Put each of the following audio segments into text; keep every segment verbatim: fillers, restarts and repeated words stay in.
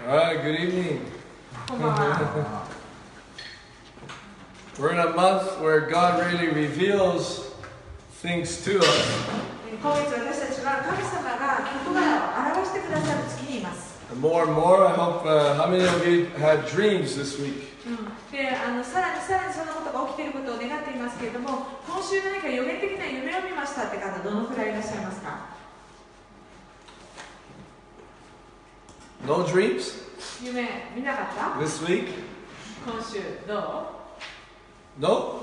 All right, good evening. We're in a month where God really reveals things to us. 今月私たちは神様が言葉を表してくださる月にいます。 And more and more, I hope uh, how many of you had dreams this week? で、あのさらにさらにそのことが起きていることを願っていますけれども、今週何か予言的な夢を見ましたって方どのくらいいらっしゃいますか？ No dreams 夢見なかった？ this week? 今週どう？ No?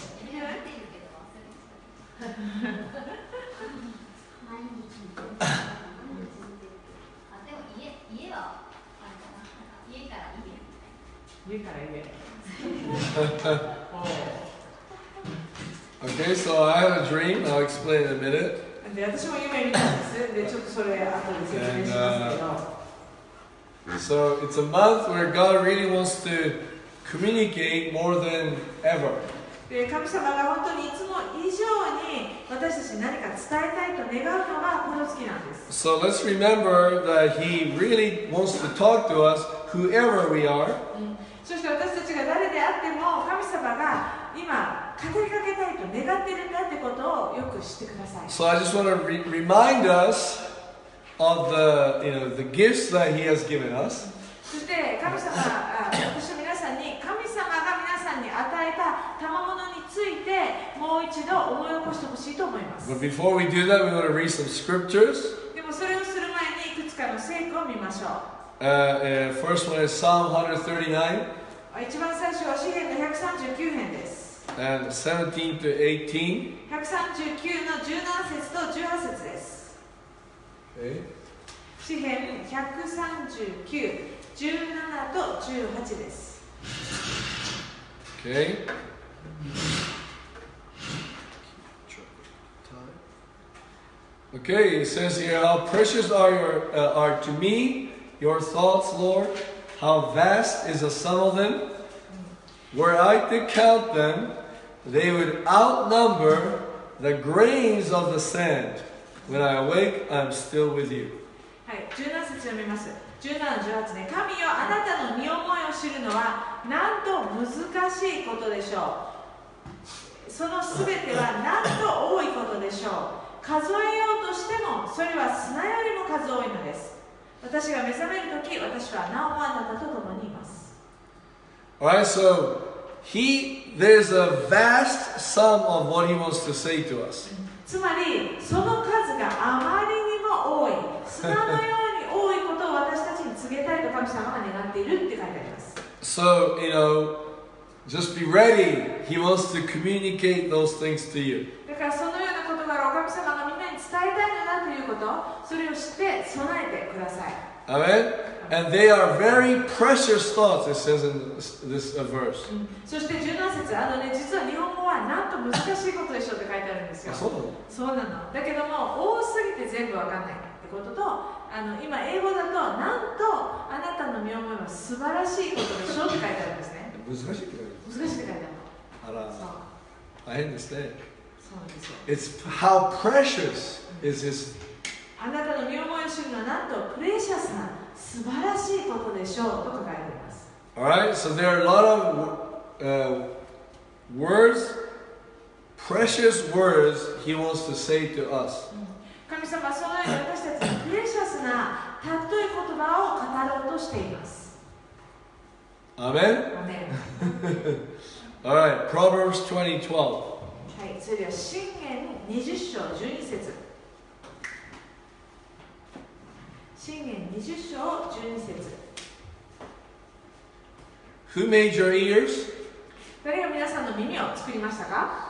家から家。 Okay, so I had a dream. I'll explain in a minute. で、私も夢見たんです。で、ちょっとそれ後で説明しますけど。 So it's a month where God really wants to communicate more than ever. で、神様が本当にいつも以上に私たちに何か伝えたいと願うのがこの月なんです。 So let's remember that He really wants to talk to us, whoever we are. そして私たちが誰であっても神様が今語りかけたいと願っているんだってことをよく知ってください。 So I just want to re- remind us of the, you know, the gifts that He has given us. そして神様、あ私は皆さんに神様が皆さんに与えた賜物についてもう一度思い起こしてほしいと思います。 But before we do that, we want to read some scriptures. でもそれをする前にいくつかの聖句を見ましょう。 Uh, uh, first one is Psalm one thirty-nine 一番最初は詩編のひゃくさんじゅうきゅう編です。 and seventeen to eighteen. ひゃくさんじゅうきゅうのじゅうなな節とじゅうはち節です。 Okay. 詩編ひゃくさんじゅうきゅう、じゅうななとじゅうはちです。 Okay. Okay, it says here, how precious are your uh, are to me your thoughts, Lord. How vast is the sum of them. Were I to count them, they would outnumber the grains of the sand. When I awake, I am still with you. はい、じゅうなな節読みます。じゅうなな、じゅうはちね。神よ、あなたの身思いを知るのはなんと難しいことでしょう。そのすべてはなんと多いことでしょう。数えようとしてもそれは砂よりも数多いのです。私が目覚めるとき、私はなおもあなたと共にいます。 Alright, so he there's a vast sum of what he wants to say to us. つまり、その数があまりにも多い、砂のように多いことを私たちに告げたいと神様が願っているって書いてあります。 So, you know, just be ready. He wants to communicate those things to you. だからそのような事柄を神様がみんなに伝えたいのだということ、それを知って備えてください。 Amen? And they are very precious thoughts, it says in this, this uh, verse. そしてじゅうなな節、あのね、実は日本語はなんと難しいことでしょうって書いてあるんですよ。そうなの。だけども、多すぎて全部わかんないってことと、あの今英語だと、なんとあなたの身思いは素晴らしいことでしょうって書いてあるんですね。難しいって書いてあるの。あら、そう。 I understand. そうですよ。 It's how precious is his. あなたの身思いを知るのはなんとプレシャスな素晴らしいことでしょうと書かれています。 Alright, so there are a lot of uh, words, precious words he wants to say to us. 神様はそのように私たちにプレシャスな尊い言葉を語ろうとしています。 Amen? アメン。 Alright, Proverbs twenty twelve. はい、それでは箴言にじゅっ章じゅうに節。箴言にじゅっ章じゅうに節。 Who made your ears? 誰が皆さんの耳を作りましたか？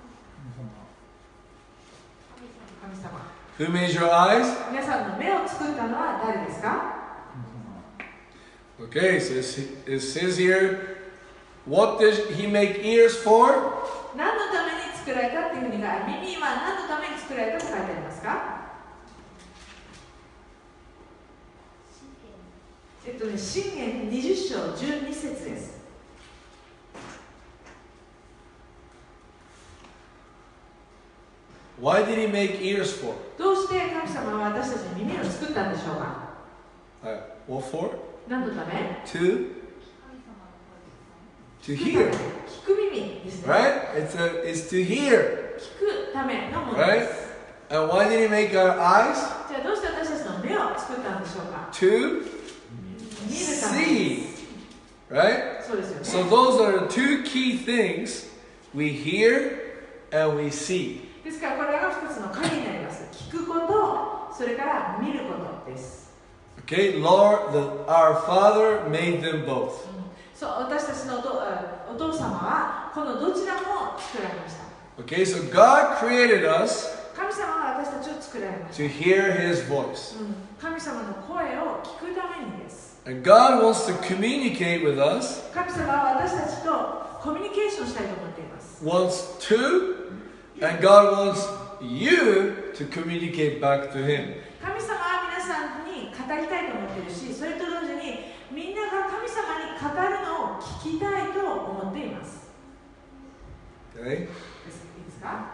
神様。 Who made your eyes? 皆さんの目を作ったのは誰ですか？ Okay, so it says here, what does he make ears for? 何のために作られたっていうふうにが、耳は何のために作られたと書いてありますか？えっとね、箴言にじゅっ章じゅうに節です。 Why did he make ears for? どうして神様は私たちに耳を作ったんでしょうか？ Alright, what for? 何のため？ To to hear. 聞く耳ですね。 Right? It's a it's to hear. 聞くためのもの Right? です。 And why did he make our eyes? じゃあどうして私たちの目を作ったんでしょうか？ To 見るために。 see. Right? そうですよね。 So those are the two key things we hear and we see. ですからこれが一つの鍵になります。聞くこと、それから見ることです。 Okay, Lord, the, our Father made them both. そう、私たちのお父、お父様はこのどちらも作られました。 Okay, so God created us 神様は私たちを作られました。 to hear His voice. 神様の声を聞くためにです。 And God wants to communicate with us, 神様は私たちとコミュニケーションしたいと思っています。 wants to, and God wants you to communicate back to Him. 神様は皆さんに語りたいと思っているし、それと同時にみんなが神様に語るのを聞きたいと思っています。 Okay? いいですか？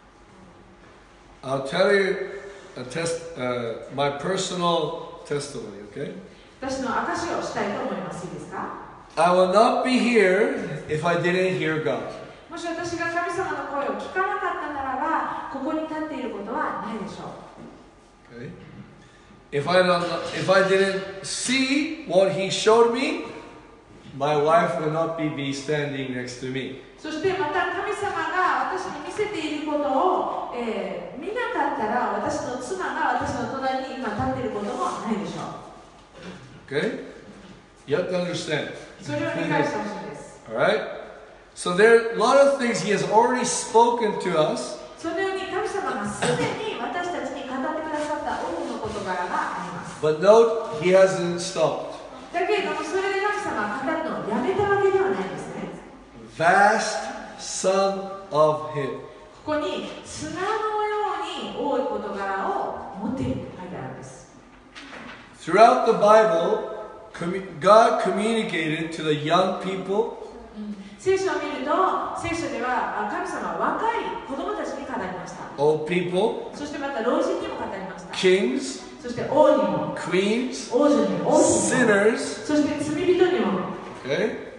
I'll tell you a test, uh, my personal testimony, okay? 私の証をしたいと思います。いいですか？ I will not be here if I didn't hear God. もし私が神様の声を聞かなかったならば、ここに立っていることはないでしょう。 Okay? If I don't, if I didn't see what He showed me, my wife would not be, be standing next to me. そしてまた神様が私に見せていることを、えー、見なかったら私の妻が私の隣に今立っていることもないでしょう。 Okay? You have to understand. それを理解してほしいです。 Alright? So there are a lot of things He has already spoken to us, そのように神様がすでに私たちに語ってくださった多くの事柄があります。 but note He hasn't stopped. だけれどもそれで神様が語るのをやめたわけではないんですね。 Vast Son of Him. ここに砂のように多い事柄を持っていると書いてあるんです。 Throughout the Bible, commu- God communicated to the young people, 聖書を見ると、聖書では神様は若い子供たちに語りました。 old people, そしてまた老人にも語りました。 kings, そして王にも、 queens, 王女にも、王子にも、 sinners. そして罪人にも。 Okay?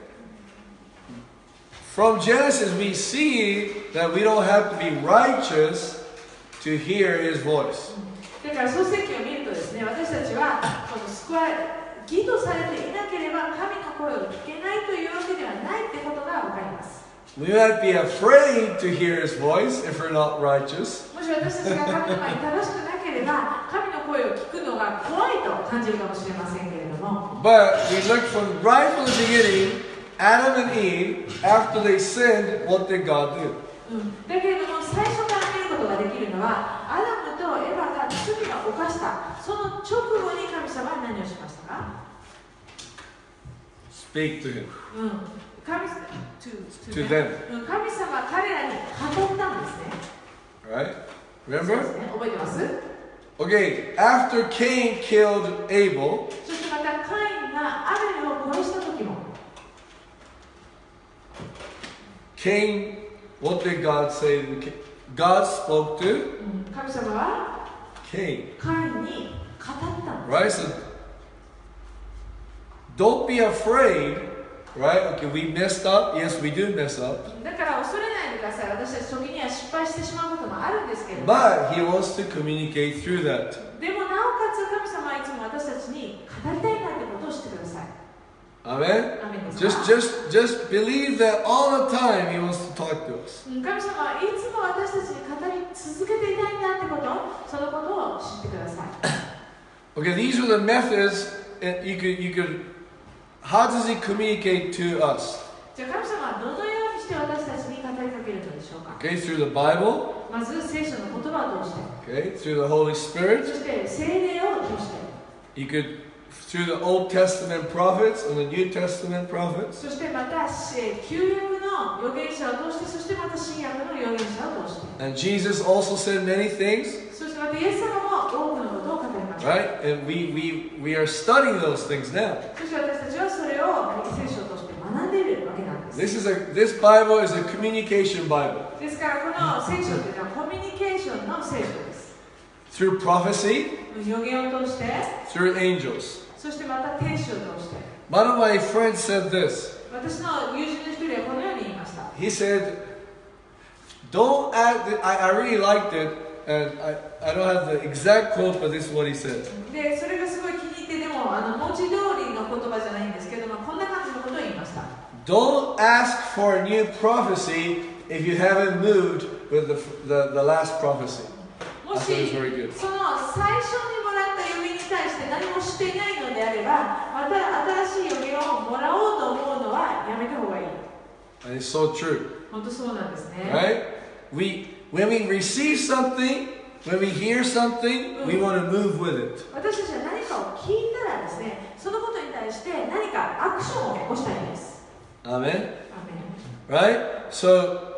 From Genesis, we see that we don't have to be righteous to hear His voice. だから創世記を見るとですね、私たちはこの救われ、義とされていなければ神の声を聞けないというわけではないってことがわかります。 We might be afraid to hear His voice if we're not righteous. もし私たちが神の前に正しくなければ、神の声を聞くのが怖いと感じるかもしれませんけれども。 But we look from right from the beginning, Adam and Eve, after they sinned, what did God do? うん、だけれども最初から見ることができるのはアダムとエヴァが罪を犯したその直後に神様は何をしましたか？ Speak to Him. うん、神, to, to To them. them. うん、神様は彼らに語ったんですね。 Right? そうで Remember? すね、覚えてます？ Okay, after Cain killed Abel, そしてまたカインがアベルを殺した時も Cain, what did God say? God spoke to うん、神様は Cain. カインに語ったんです。 Right? So don't be afraid, right? Okay, we messed up. Yes, we do mess up. だから恐れないでください。私たち時には失敗してしまうこともあるんですけれども。 But He wants to communicate through that. でもなおかつ神様はいつも私たちに語りたいなってことを知ってください。 Amen? アメンです Just, か？ just, just believe that all the time He wants to talk to us. うん、神様はいつも私たちに語り続けていたいんだってこと、そのことを知ってください。 Okay, these are the methods and you could, you could, how does He communicate to us? じゃあ神様はどのようにして私たちに語りかけるのでしょうか？ Okay, through the Bible, まず聖書の言葉を通して、 okay, through the Holy そ Spirit. して聖霊を通して、 You could, through the Old Testament prophets and the New Testament prophets. そしてまた旧約の預言者を通して、そしてまた新約の預言者を通して、 And Jesus also said many things, そしてまたイエス様も多くのことを語りました。 right? And we, we, we are studying those things now. そして私たちはそれを聖書を通して学んでいるわけなんです。 This is a, this Bible is a communication Bible. ですからこの聖書というのはコミュニケーションの聖書です。 Through prophecy, 預言を通して、 through angels. そしてまた天使を通して。 One of my friends said this. 私の友人の一人はこのように言いました。 He said, don't act, I, I really liked it, and I, I don't have the exact quote, but this is what he said. で、それがすごい気に入って、でもあの文字通りの言葉じゃないんですけども、こんな感じのことを言いました。 Don't ask for a new prophecy if you haven't moved with the, the, the last prophecy. も I し thought it was very good. その最初にもらった予言に対して何もしていないのであれば、また新しい予言をもらおうと思うのはやめた方がいい。 And it's so true. 本当そうなんですね。 Right? We, when we receive something, when we hear something, we want to move with it. 私たちは何かを聞いたらですね、そのことに対して何かアクションを起こしたいんです。 Amen? アーメン。 Right? So,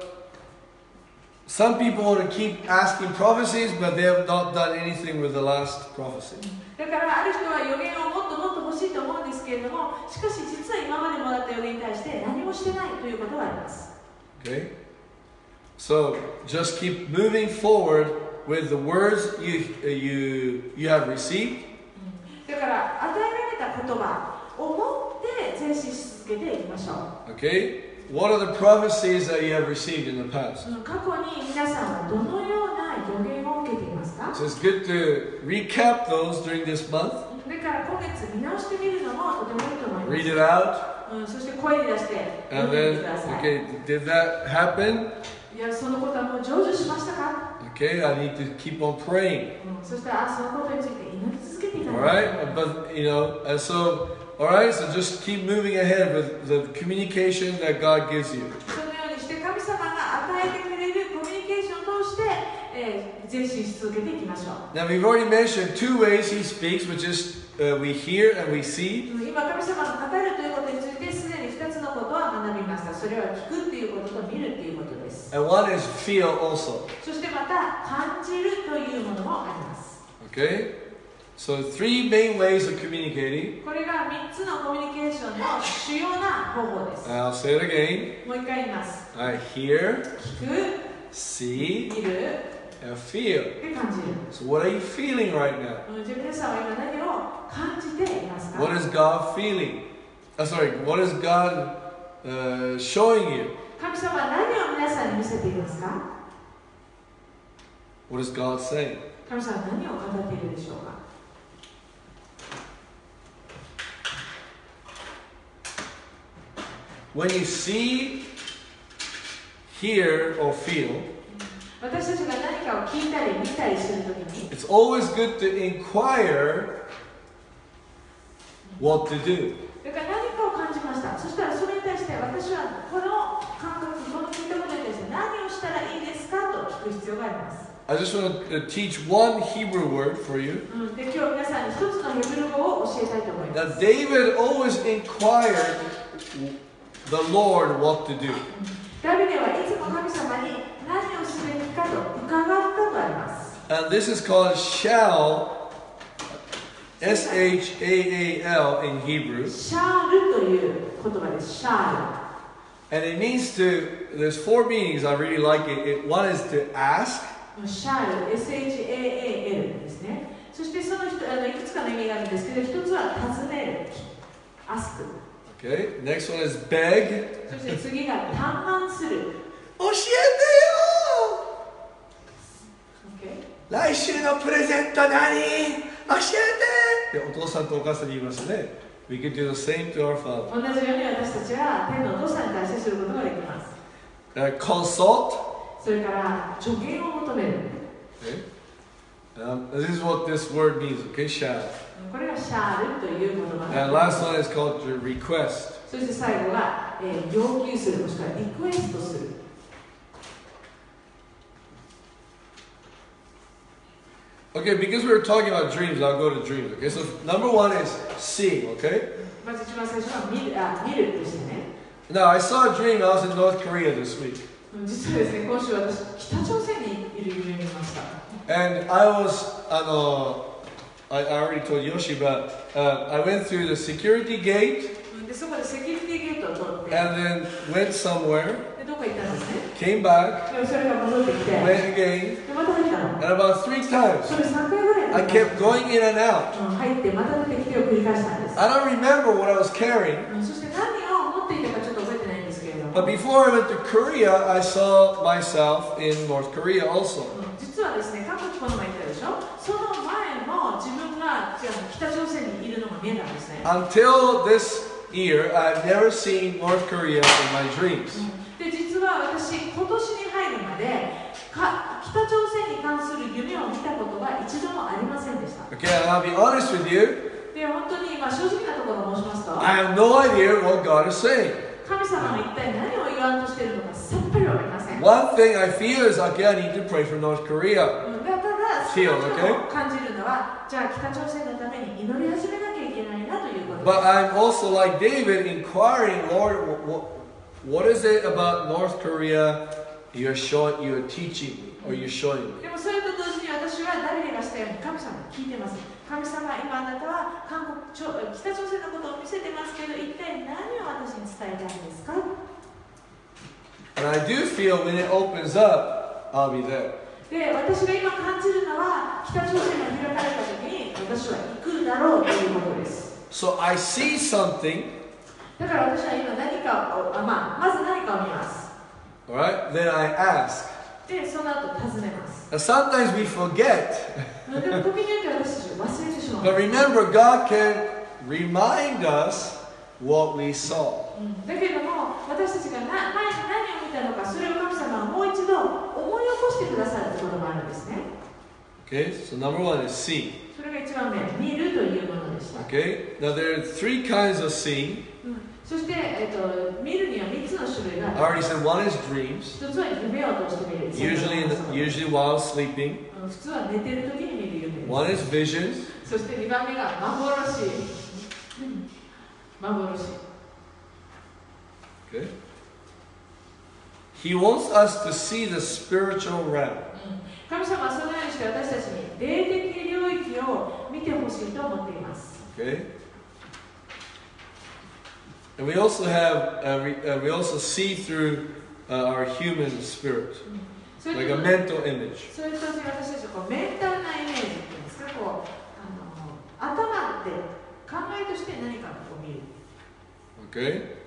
some people want to keep asking prophecies, but they have not done anything with the last prophecy. だからある人は予言をもっともっと欲しいと思うんですけれども、しかし実は今までもらった予言に対して何もしてないということがあります。 Okay? So, just keep moving forward with the words you, you, you have received. だから与えられた言葉を持って前進し続けていきましょう。 Okay? What are the prophecies that you have received in the past? 過去に皆さんはどのような予言を受けていますか？ So it's good to recap those during this month. だから今月見直してみるのもとてもいいと思います。 Read it out. うん、そして声に出して読 And んでみて then, ください。 okay, did that happen? いや、そのことはもう成就しましたか？ Okay, I need to keep on praying. うん、そしたらあそのことについて祈り続けていか All ない right? But, you know, and so, all right, so just keep moving ahead with the communication that God gives you. そのようにして神様が与えてくれるコミュニケーションを通して、えー前進し続けていきましょう。 Now, we've already mentioned two ways He speaks, which is uh, we hear and we see. 今、神様が語るということについてすでにふたつのことは学びました。それは聞くっていうことと見るっていうことです。 And one is feel also. そしてまた感じるというものもあります。 Okay? So, three main ways of communicating. これがみっつのコミュニケーションの主要な方法です。 I'll say it again. もう一回言います。 I hear, 聞く、 see, 見る、 and feel. で感じる。 So, what are you feeling right now? うんじゃあ皆さんは今何を感じていますか？ What is God feeling? Uh, sorry, what is God uh, showing you? 神様は何を皆さんに見せていますか？ What is God saying? 神様は何を語っているでしょうか？ When you see, hear, or feel, 私たちが何かを聞いたり見たりするときに、 it's always good to inquire what to do. だから何かを感じました。そしたらそれに対して私はこの感覚、この聞いたことに対して何をしたらいいですかと聞く必要があります。 I just want to teach one Hebrew word for you. うん、で今日皆さんに一つのヘブル語を教えたいと思います。 Now, David always inquired the Lord what to do. ダビデはいつも神様に何をすべきかと伺ったとあります。 And this is called shall, S H A A L in Hebrew. シャールという言葉です。シャー And it means to, there's four meanings, I really like it. it one is to ask, ル。シャール、エスエイチエーエーエル ですね。そしてその人あのいくつかの意味があるんですけど、一つは尋ねる、アスク。 okay? Next one is beg. そして次が嘆願する。 教えてよ! Okay? 来週のプレゼント何? 教えて! でお父さんとお母さんに言いますね。We can do the same to our father. 同じように私たちは天のお父さんに対してすることができます。 Uh, consult. それから助言を求める。 Okay? Um, this is what this word means, okay? Shall. これがシャールという言葉 And です。 last one is called to request. そして最後が、えー、要求する、もしくはリクエストする。 Okay, because we were talking about dreams, I'll go to dreams. Okay, so number one is seeing, okay? まず一番最初は見る、あ、見るとしてね。 Now, I saw a dream, I was in North Korea this week. 実はですね、今週私、北朝鮮にいる夢を見ました。 And I was, I know, I, I already told Yoshi, but uh, I went through the security gate で、そこでセキュリティゲートを通って、 and then went somewhere, で、どこ行ったんですね。 came back, で、それが戻ってきて、 went again, で、また入ったの。 And about three times, それさんかいぐらい I kept going in and out. うん入ってまた出てきてを繰り返したんです。 I don't remember what I was carrying, うんそして何を持っていたかちょっと覚えてないんですけれども、 but before I went to Korea, I saw myself in North Korea also. うん実はですね、韓国この前行ったでしょ。その前も自分がじゃあ北朝鮮にいるのが見えたんですね。 Until this year, I've never seen North Korea in my dreams. で実は私今年に入るまでか北朝鮮に関する夢を見たことが一度もありませんでした。 Okay, and I'll be honest with you, で本当にまあ正直なところを申しますと、 I have no idea what God is saying. 神様が一体何を言わんとしているのかさっぱりわかりません。 One thing I feel is, okay, I need to pray for North Korea. うんだただそ Feel, の okay? を感じるのは、じゃあ北朝鮮のために祈り始めなきゃいけないなということです。 But I'm also like David, inquiring, Lord, what, what is it about North Korea you're showing, you're teaching me, or you're showing me? でもそれと同時に私はダビデがしたように神様に聞いてます。神様、今あなたは韓国ちょ北朝鮮のことを見せてますけど、一体何を私に伝えたいんですか？ And I do feel when it opens up, I'll be there. で、私が今感じるのは、北朝鮮が開かれた時に私は行くだろうということです。 So I see something, だから私は今何かを、あまあ、まず何かを見ます。 alright? Then I ask. で、その後尋ねます。 Now sometimes we forget, でも時によって私たち忘れてしまう。 but remember, God can remind us what we saw. うんだけども、私たちがな前に何を見たのか、それを神様はもう一度思い起こしてくださるところもあるんですね。 Okay, so number one is see. それが一番目、見るというものでした。 Okay, now there are three kinds of seeing. うんそして、えっと、見るには三つの種類が I ある。 already said one is dreams, 一つは夢を通して見る。 usually in the, usually while sleeping. うん普通は寝てる時に見る夢です。 One is visions. そして二番目が幻。うん幻。 Okay. He wants us to see the spiritual realm. 神様はそのようにして私たちに霊的領域を見てほしいと思っています。 Okay. And we also have uh, we, uh, we also see through uh, our human spirit, それ like と a mental image. それと私たちこうメンタルなイメージっていうんですか、こうあの頭で考えとして何かを見る。 Okay.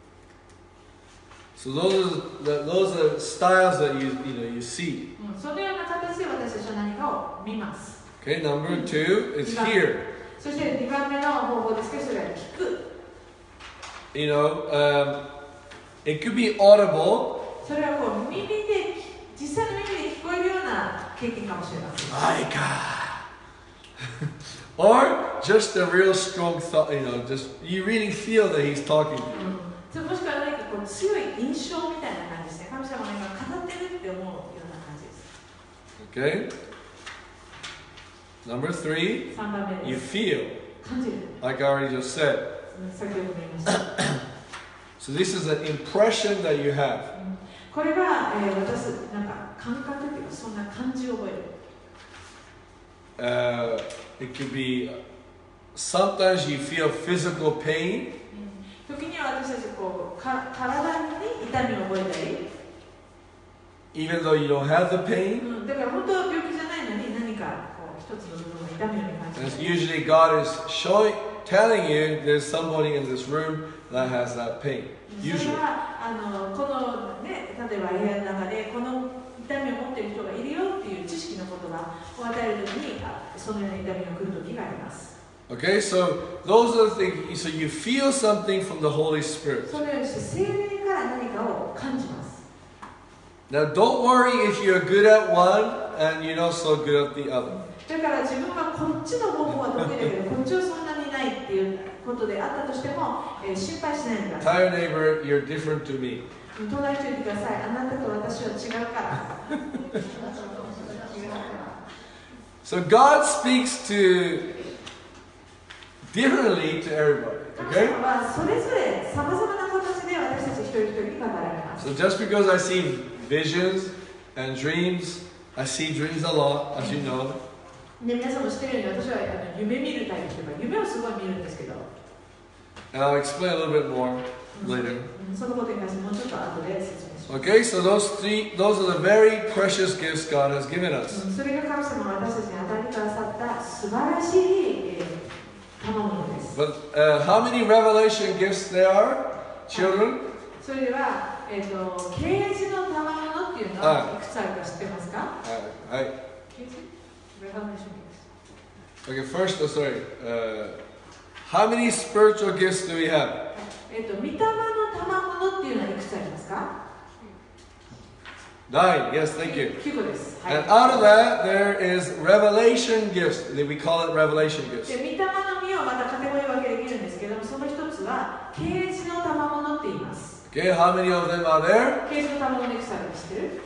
So those are the, those are styles that you you know you see. うんそのような形で私たちは何かを見ます。 Okay. Number two is hear. そしてにばんめの方法ですけど、それは聞く。 You know, um, it could be audible. それはこう耳で実際の耳で聞こえるような経験かもしれません。 My God. Or just a real strong thought. You know, just you really feel that He's talking to you. うんもしくは何かこう強い印象みたいな感じですね。神様が今語ってるって思うような感じです。 Okay. Number three, さんばんめ you です。 feel, 感じる。 like I already just said. うん先ほども言いました。 So this is an impression that you have. これが、えー、私なんか感覚っていうかそんな感じを覚える。 Uh, it could be sometimes you feel physical pain. 時には私たちこうか体に痛みを覚えたり、 Even though you don't have the pain. うん、だから本当は病気じゃないのに何かこう一つの部分が痛むように感じ And る。 it's usually God is showing, telling you there's somebody in this room that has that pain. それ Usually. はあのこのね、例えば部屋の中でこの痛みを持っている人がいるよっていう知識の言葉を与えるときに、あそのような痛みが来るときがあります。 Okay, so those are the things. So you feel something from the Holy Spirit. そのようにして聖霊から何かを感じます。 Now, don't worry if you're good at one and you're not so good at the other. だから自分はこっちの方法は得意だけどこっちはそんなにないっていうことであったとしても、えー、心配しないでください。 Tell your neighbor, you're different to me. 隣に言ってください。あなたと私は違うから。 So God speaks to differently to everybody. 神 Okay? 様はそれぞれさまざまな形で私たち一人一人に語られます。 So just because I see visions and dreams, I see dreams a lot, as you know. で皆さんも知ってるように私はあの夢見るタイプというか夢をすごい見るんですけど、 And I'll explain a little bit more later. うんそのことに関してもうちょっと後で説明します。 Okay, so those three, those are the very precious gifts God has given us. それが神様が私たちに与えてくださった素晴らしい、えー、賜物です。 But uh, how many revelation gifts there are, children? それでは、えーと、啓示の賜物っていうのはいくつあるか知ってますか？ Uh, right. 啓示 Revelation gifts. Okay, first, oh, sorry. Uh, how many spiritual gifts do we have? えっと、御霊の賜物っていうのはいくつありますか？ Nine. Yes, thank you. きゅうこです。はい。 And out of that, there is revelation gifts. We call it revelation gifts. で、御霊の実をまたカテゴリー分けできるんですけども、その一つは啓示の賜物って言います。 Okay, how many of them are there? 啓示の賜物いくつあるか知ってる？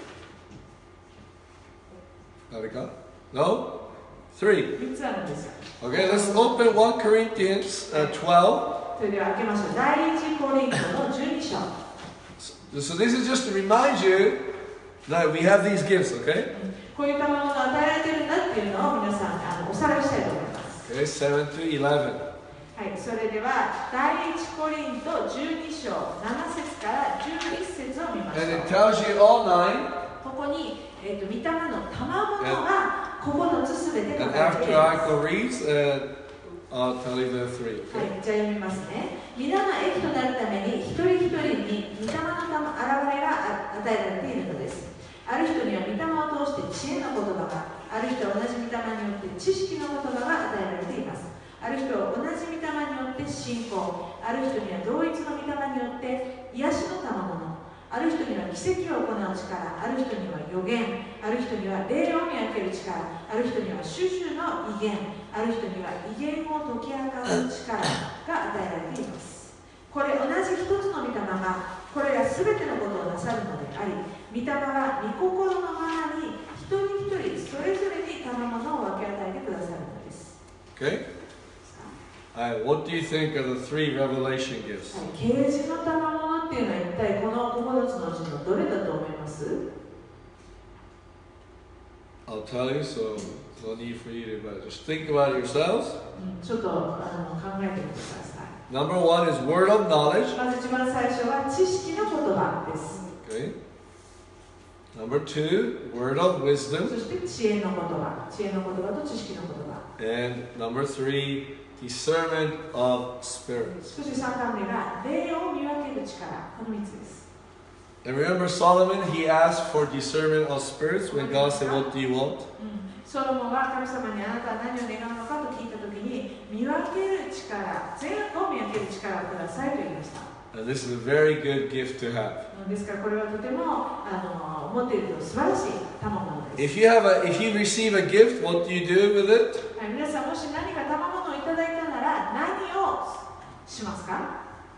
Narika? No? Three. みっつあるんですよ。 Okay, let's open First Corinthians uh, twelve. それでは開けましょう。第一コリントのじゅうに章。 So this is just to remind you that we have these gifts, okay? こういう賜物が与えられているんだっていうのを皆さんあのおさらいしたいと思います。 Okay, seven to eleven. はい、それでは第一コリントじゅうに章なな節からじゅういっ節を見ましょ And う。 it tells you all nine. ここに、えー、と御霊の賜物がここのつすべて書 And かれてい after ます Aiko reads, uh, I'll tell you the three, は okay? い、じゃあ読みますね。皆の益となるために一人一人に御霊の現れが与えられているのです。ある人には御霊を通して知恵の言葉が、ある人は同じ御霊によって知識の言葉が与えられています。ある人は同じ御霊によって信仰、ある人には同一の御霊によって癒しの賜物、ある人には奇跡を行う力、ある人には予言、ある人には霊を見分ける力、ある人には種々の威厳、ある人には威厳を解き明かす力が与えられています。これ同じ一つの御霊がこれらすべてのことをなさるのであり、御霊は御心のままに一人一人それぞれに賜物を分け与えてくださるのです。 Okay? Alright, what do you think of the three revelation gifts? はい、啓示の賜物っていうのは一体このここのつのうちのどれだと思います？ I'll tell you, so no need for you to, but just think about it yourselves. うん、ちょっとあの考えてみてください。 Number one is word of knowledge. まず一番最初は知識の言葉です。 Okay. Number two, word of そ wisdom. して知恵の言葉、知恵の言葉と知識の言葉。 And number three, discernment of spirits. そして三番目が霊を見分ける力。この三つです。 And remember Solomon, he asked for discernment of spirits when God said, what do you want? ソロモンは神様にあなたは何を願うのかと聞いたときに見分ける力、全部を見分ける力をくださいと言いました。 And this is a very good gift to have. ですからこれはとてもあの持っていると素晴らしい賜物です。 If you have a, if you receive a gift, what do you do with it? はい、皆さんもし何か賜物をいただいたなら何をしますか？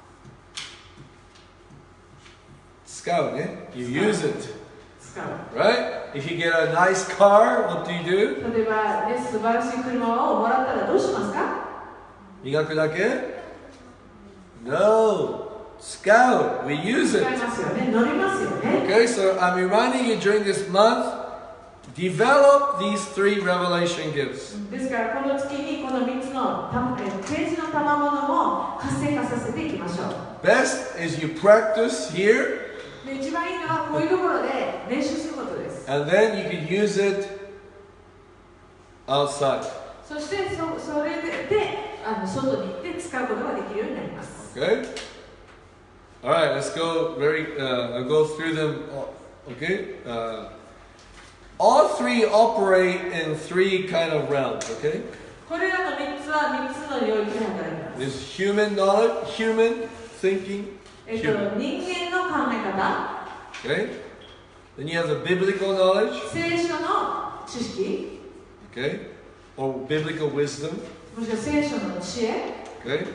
Scout, eh? You use it, 使う。 right? If you get a nice car, what do you do? 例えば、ね、素晴らしい車をもらったらどうしますか？ 磨くだけ? No. Scout, we use 使い it. ますよね。乗りますよね。 Okay, so I'm reminding you during this month, develop these three revelation gifts. ですからこの月にこのみっつの啓示の賜物を活性化させていきましょう。 Best is you practice here, で一番いいのはこういうところで練習することです。 and then you can use it outside. そしてそそれでであの外に行って使うことができるようになります。 Okay? Alright, let's go very, uh, I'll go through them. Okay? Uh, all three operate in three kind of realms, okay? これらのみっつはみっつの領域に働きます。 There's human knowledge, human thinking, えっと、 human. 人間の考え方、 Okay? Then you have the biblical knowledge, 聖書の知識、 okay? Or biblical wisdom, もしくは聖書の知恵。 okay?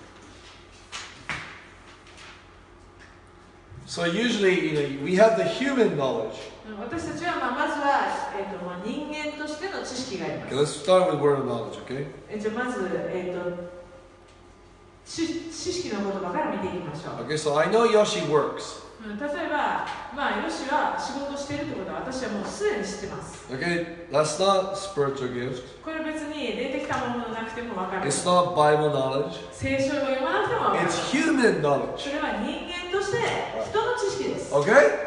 So usually, you know, we have the human knowledge. 私たちは、まあ、まずは、えっとまあ、人間としての知識がありま Okay, す。 let's start with word of knowledge, okay? えじゃあまず、えっと知知識の言葉から見ていきましょう。 Okay, so I know Yoshi works. うん、例えば、まあ、ヨシは仕事しているということは私はもうすでに知ってます。 Okay, that's not spiritual gift. これ別に霊的なものなくても分かる。 It's not Bible knowledge. 聖書を読まなくても分かる。 It's human knowledge. それは人間として人の知識です。 Okay?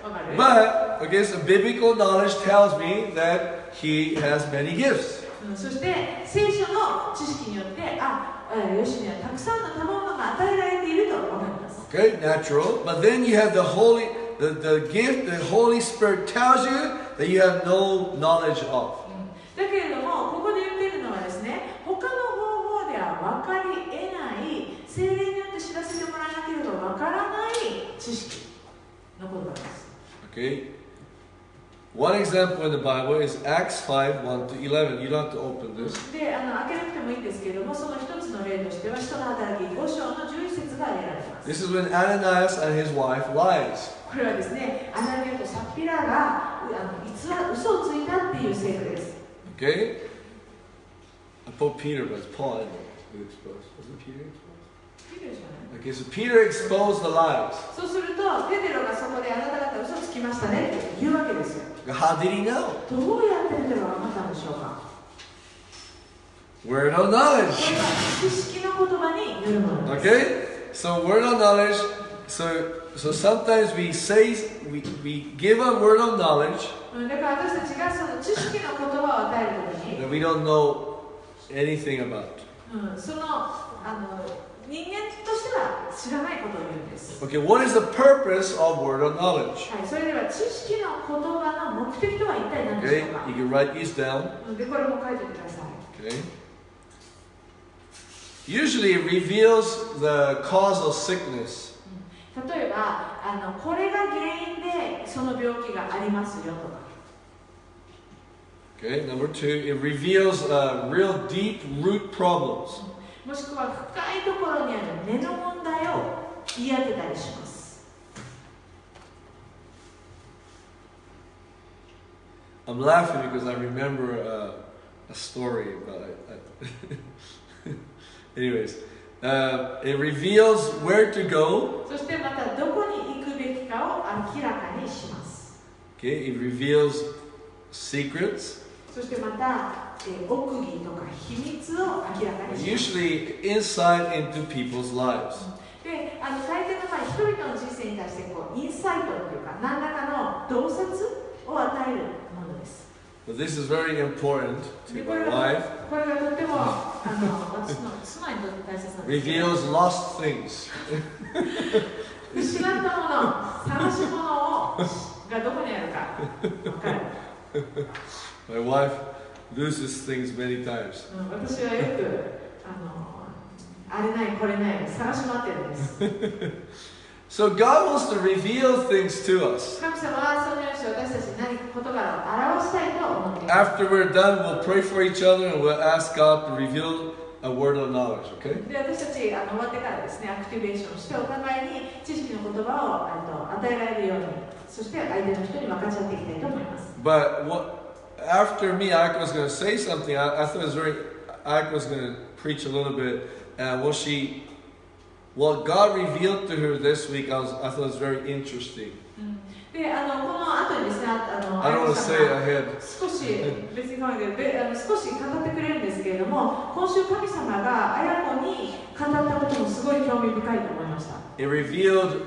わかる？ But, okay, so biblical knowledge tells me that he has many gifts. うん、そして聖書の知識によってあ、ヨシにはたくさんの賜物が与えられているとわかります。 Okay, natural. But then you have the Holy, the, the gift, the Holy Spirit tells you that you have no knowledge of. だけれども、ここで言っているのはですね、他の方法では分かり得ない聖霊によって知らせてもらわなければ分からない知識の言葉です。 Okay. One example in the Bible is Acts five, one to eleven. You don't have to open this. で、あの開けなくてもいいんですけれども、その一つの例としては、使徒の働きご章のじゅういち節が挙げられます。 This is when Ananias and his wife lies. これはですね、アナニアとサピラがあの偽ら嘘をついたっていう聖句です。 Okay? I put Peter, but it's Paul anyway. Who exposed? Was it Peter exposed? ピテロじゃない？ Okay, so Peter exposed the lies. そうすると、ペテロがそこであなた方嘘つきましたねって言うわけですよ。 How did he know? どうやってペテロが分かったんでしょうか？ Word of これ knowledge. は知識の言葉によるものです。 Okay? So word of knowledge. So so sometimes we say we, we give a word of knowledge だから私たちがその知識の言葉を与えるときに、 that we don't know anything about. うん、そのあの人間としては知らないことを言うんです。 Okay, what is the purpose of word of knowledge? はい、それでは知識の言葉の目的とは一体何で Okay, しょうか？ you can write these down. で、これも書いておいてください。 Okay. Usually it reveals the cause of sickness. 例えばあの、これが原因でその病気がありますよとか。 Okay, number two, it reveals uh, real deep root problems. もしくは深いところにある根の問題を言い当てたりします。 I'm laughing because I remember uh, a story about it. Anyways, uh, it reveals where to go. そしてまたどこに行くべきかを明らかにします。 Okay, it reveals secrets. そしてまた、えー、奥義とか秘密を明らかにします。 Usually insight into people's lives. で、あの大抵の場合、人々の人生に対してこうインサイトというか何らかの洞察を与えるものです。 But this is very important で to これ my が wife. これがとってもあの私の妻にとって大切なんですけど、 Reveals lost things. 失ったもの、探し物をがどこにあるか分かる。 My wife loses things many times. うん、私はよくあのあれないこれない探し回ってるんです。 So God wants to reveal things to us. 神様はそのように私たちに何か事柄を表したいと思っています。 After we're done, we'll pray for each other and we'll ask God to reveal a word of knowledge, okay? で、私たちあの終わってからですね、アクティベーションしてお互いに知識の言葉をあの与えられるように、そして相手の人に分かち合っていきたいと思います。 But what, after me, Ike was going to say something. I, I thought it was very. Ike was going to preach a little bit, and what she, what God revealed to her this week, I was, I thought it was very interesting. で、あのこの後にですね、あの I don't want to say it ahead. 少し別に考えてべあの少し語ってくれるんですけれども、今週神様が綾子に語ったこともすごい興味深いと思いました。 It revealed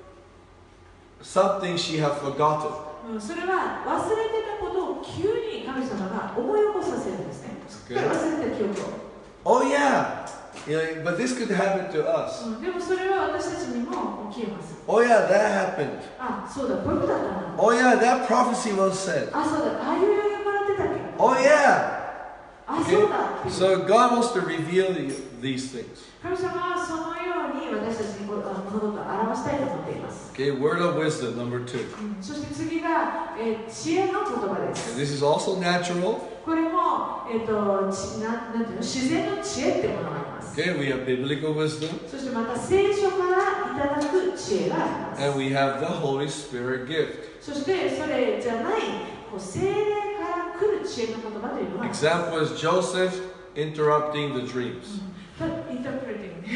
something she had forgotten. うん、それは忘れてたことを急に神様が思い起こさせるんですね。すっかり忘れてた記憶を。 Oh yeah, yeah, but this could happen to us. うん、でもそれは私たちにも起きます。 Oh yeah, that happened. あ、そうだ、こういうことだったな。 Oh yeah, that prophecy was said. あ、そうだ、ああいう予言もらってたっけ。 Oh yeah. あ、 Okay? そうだ。 So God wants to reveal these things. 神様はそのように私たちにこうあの物事を表したいと思っています。 Okay, word of wisdom number two. うん、そして次が、えー、知恵の言葉で And す。 this is also natural. これも、えー、とちななんていうの自然の知恵っていうものがあります。 Okay, we have biblical wisdom. そしてまた聖書からいただく知恵があります。 And we have the Holy Spirit gift. そしてそれじゃないこう聖霊から来る知恵の言葉というのがあります。 Example is Joseph interrupting the dreams. インタープレティング。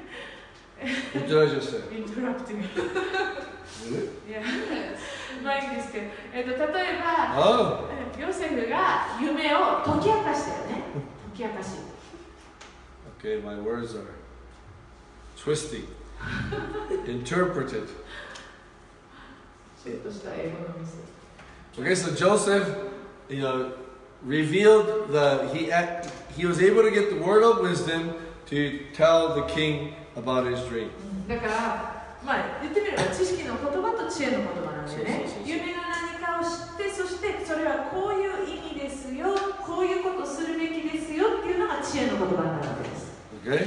What did I just say? インタラプティング。 Really? いや、まあいいんですけど、えっと、例えば、 Oh. ヨセフが夢を解き明かしたよね。解き明かし。 Okay, my words are twisty. Interpreted. ちょっとした英語のミス。 Okay, so Joseph, you know, revealed the he he was able to get the word of wisdom to tell the king about his dream. だから、まあ、言ってみれば知識の言葉と知恵の言葉なんだよね。夢が何かを知って、そしてそれはこういう意味ですよ、こういうことをするべきですよっていうのが知恵の言葉になるわけです。 Okay?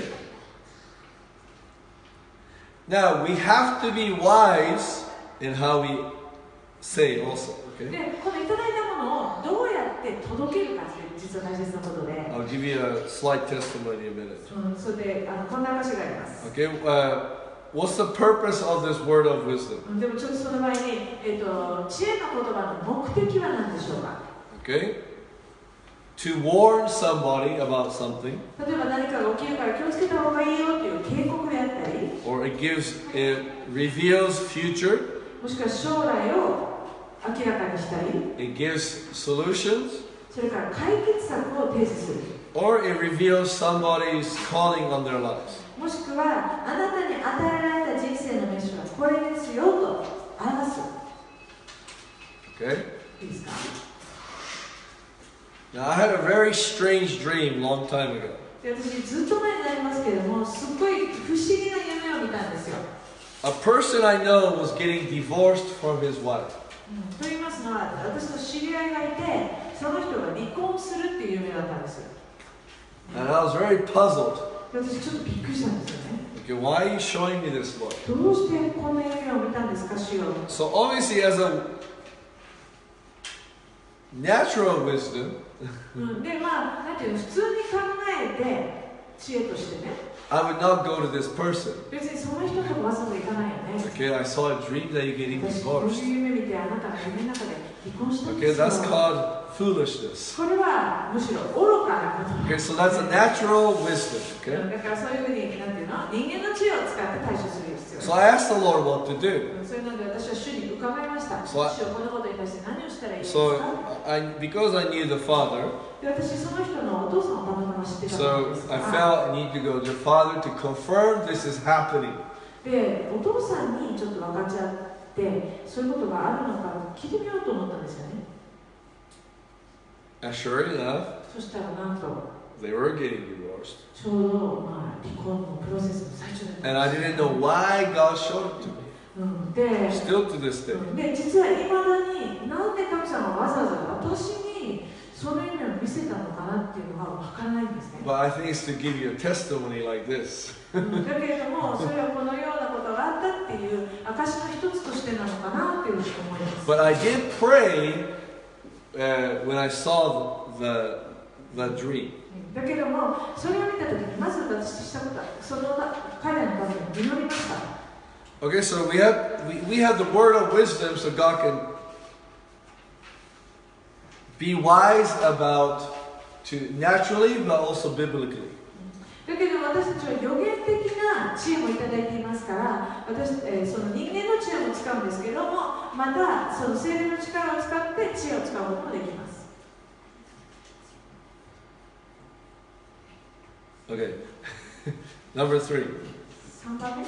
Now, we have to be wise in how we say also. Okay? で、このいただいたものをどうやって届けるかって実は大切なことで、 I'll give you a slight testimony in a minute. うん、それであのこんな話があります。 Okay, uh, what's the purpose of this word of wisdom? うんでもちょっとその前に、えーと、知恵の言葉の目的は何でしょうか。 Okay? To warn somebody about something, 例えば何かが起きるから気をつけた方がいいよっていう警告であったり、 or it gives, it reveals future, もしくは将来を明らかにしたり、 it gives solutions, それから解決策を提示する。 or it reveals somebody's calling on their lives. もしくは、あなたに与えられた人生のメッシュはこれですよと表す。 Okay? いいですか？ Now, I had a very strange dream long time ago. で私、ずっと前になりますけれども、すっごい不思議な夢を見たんですよ。 A person I know was getting divorced from his wife. うん、と言いますのは、私の知り合いがいて、その人が離婚するっていう夢だったんですよ。 And I was very puzzled. で私、ちょっとびっくりしたんですよね。 Okay, why are you showing me this, Lord? どうしてこんな夢を見たんですか、主よ。 So obviously, as a natural wisdom, うん、で、まあ、なんていうの、普通に考えて、知恵としてね、 I would not go to this person. 別にその人とわざわざ行かないよね。 Okay, I saw a dream that you're getting 私、こう divorced. いう夢見て、あなたが夢の中で離婚したんで Okay, すよ。 that's called foolishness. これはむしろ愚かなこと。 Okay, so that's a natural wisdom. うん Okay, だからそういうふうに、なんていうの、人間の知恵を使って対処する必要 so が I asked the Lord what to do. うん、それなので私は主に伺いました。 So I- 主よ、このことに対して何をしたらいいですか？ So I, because I knew the father, で私、その人のお父さんをたまたま知ってたん so です I が、 felt I need to go to the father to confirm this is happening. で、お父さんにちょっと分かっちゃって、そういうことがあるのか聞いてみようと思ったんですよね。 And sure enough, そしたらなんと、 they were getting divorced. ちょうど、まあ、離婚のプロセスの最中だったんです。 And I didn't know why God showed it to me. うん、で、 Still to this day. で実はいまだになんで神様はわざわざ私にその夢を見せたのかなっていうのがわからないんですね。 But I think it's to give you a testimony like this. うんだけれども、それはこのようなことがあったっていう証の一つとしてなのかなっていうふうに思います。 But I did pray uh, when I saw the, the, the dream. だけども、それを見たときに、まず私したことは、その彼らのために祈りました。 Okay, so we have we, we have the word of wisdom so God can be wise about to naturally but also biblically. だけど私たちは予言的な知恵もいただいていますから、私、えーその人間の知恵も使うんですけども、またその聖霊の力を使って知恵を使うこともできます。 Okay. Number three. さんばんめです。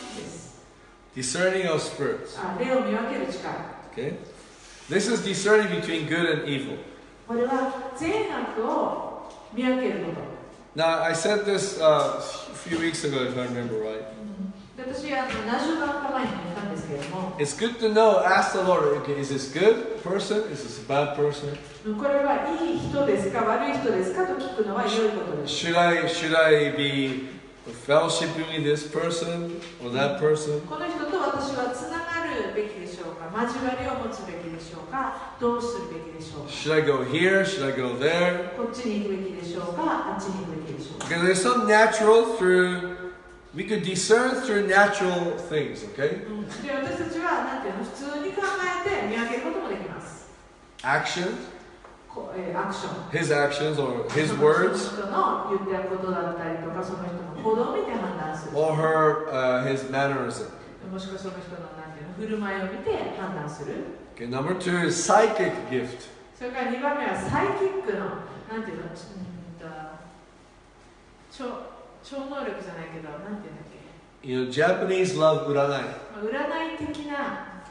Discerning of spirits. あ、霊を見分ける力。 Okay? This is discerning between good and evil. これは善悪を見分けること。 Now, I said this uh, a few weeks ago, if I remember right. で私はあの何週間か前に言ったんですけれども、 It's good to know, ask the Lord, okay, is this good person? Is this a bad person? これはいい人ですか悪い人ですかと聞くのは良いことです。 Should I, should I be fellowshipping with this person or that person? この人と私はつながるべきでしょうか、交わりを持つべきでしょうか、どうするべきでしょうか、 Should I go here? Should I go there? こっちに行くべきでしょうか、あっちに行くべきでしょうか。 Because there's some natural through, we could discern through natural things, okay? うん、で私たちはなんていうの、普通に考えて見分けることもできます。 Actions, こえーアクション。 his actions or his その words, 人の言ったことだったりとか、その人の行動を見て判断する。 or her, uh, his mannerism. もしくはその人のなんていうの、振る舞いを見て判断する。 Okay, number two is psychic gift. それからにばんめはサイキックの、なんていうの、うんと超超能力じゃないけど、なんていうんだっけ、 You know, Japanese love 占い. まあ占い的な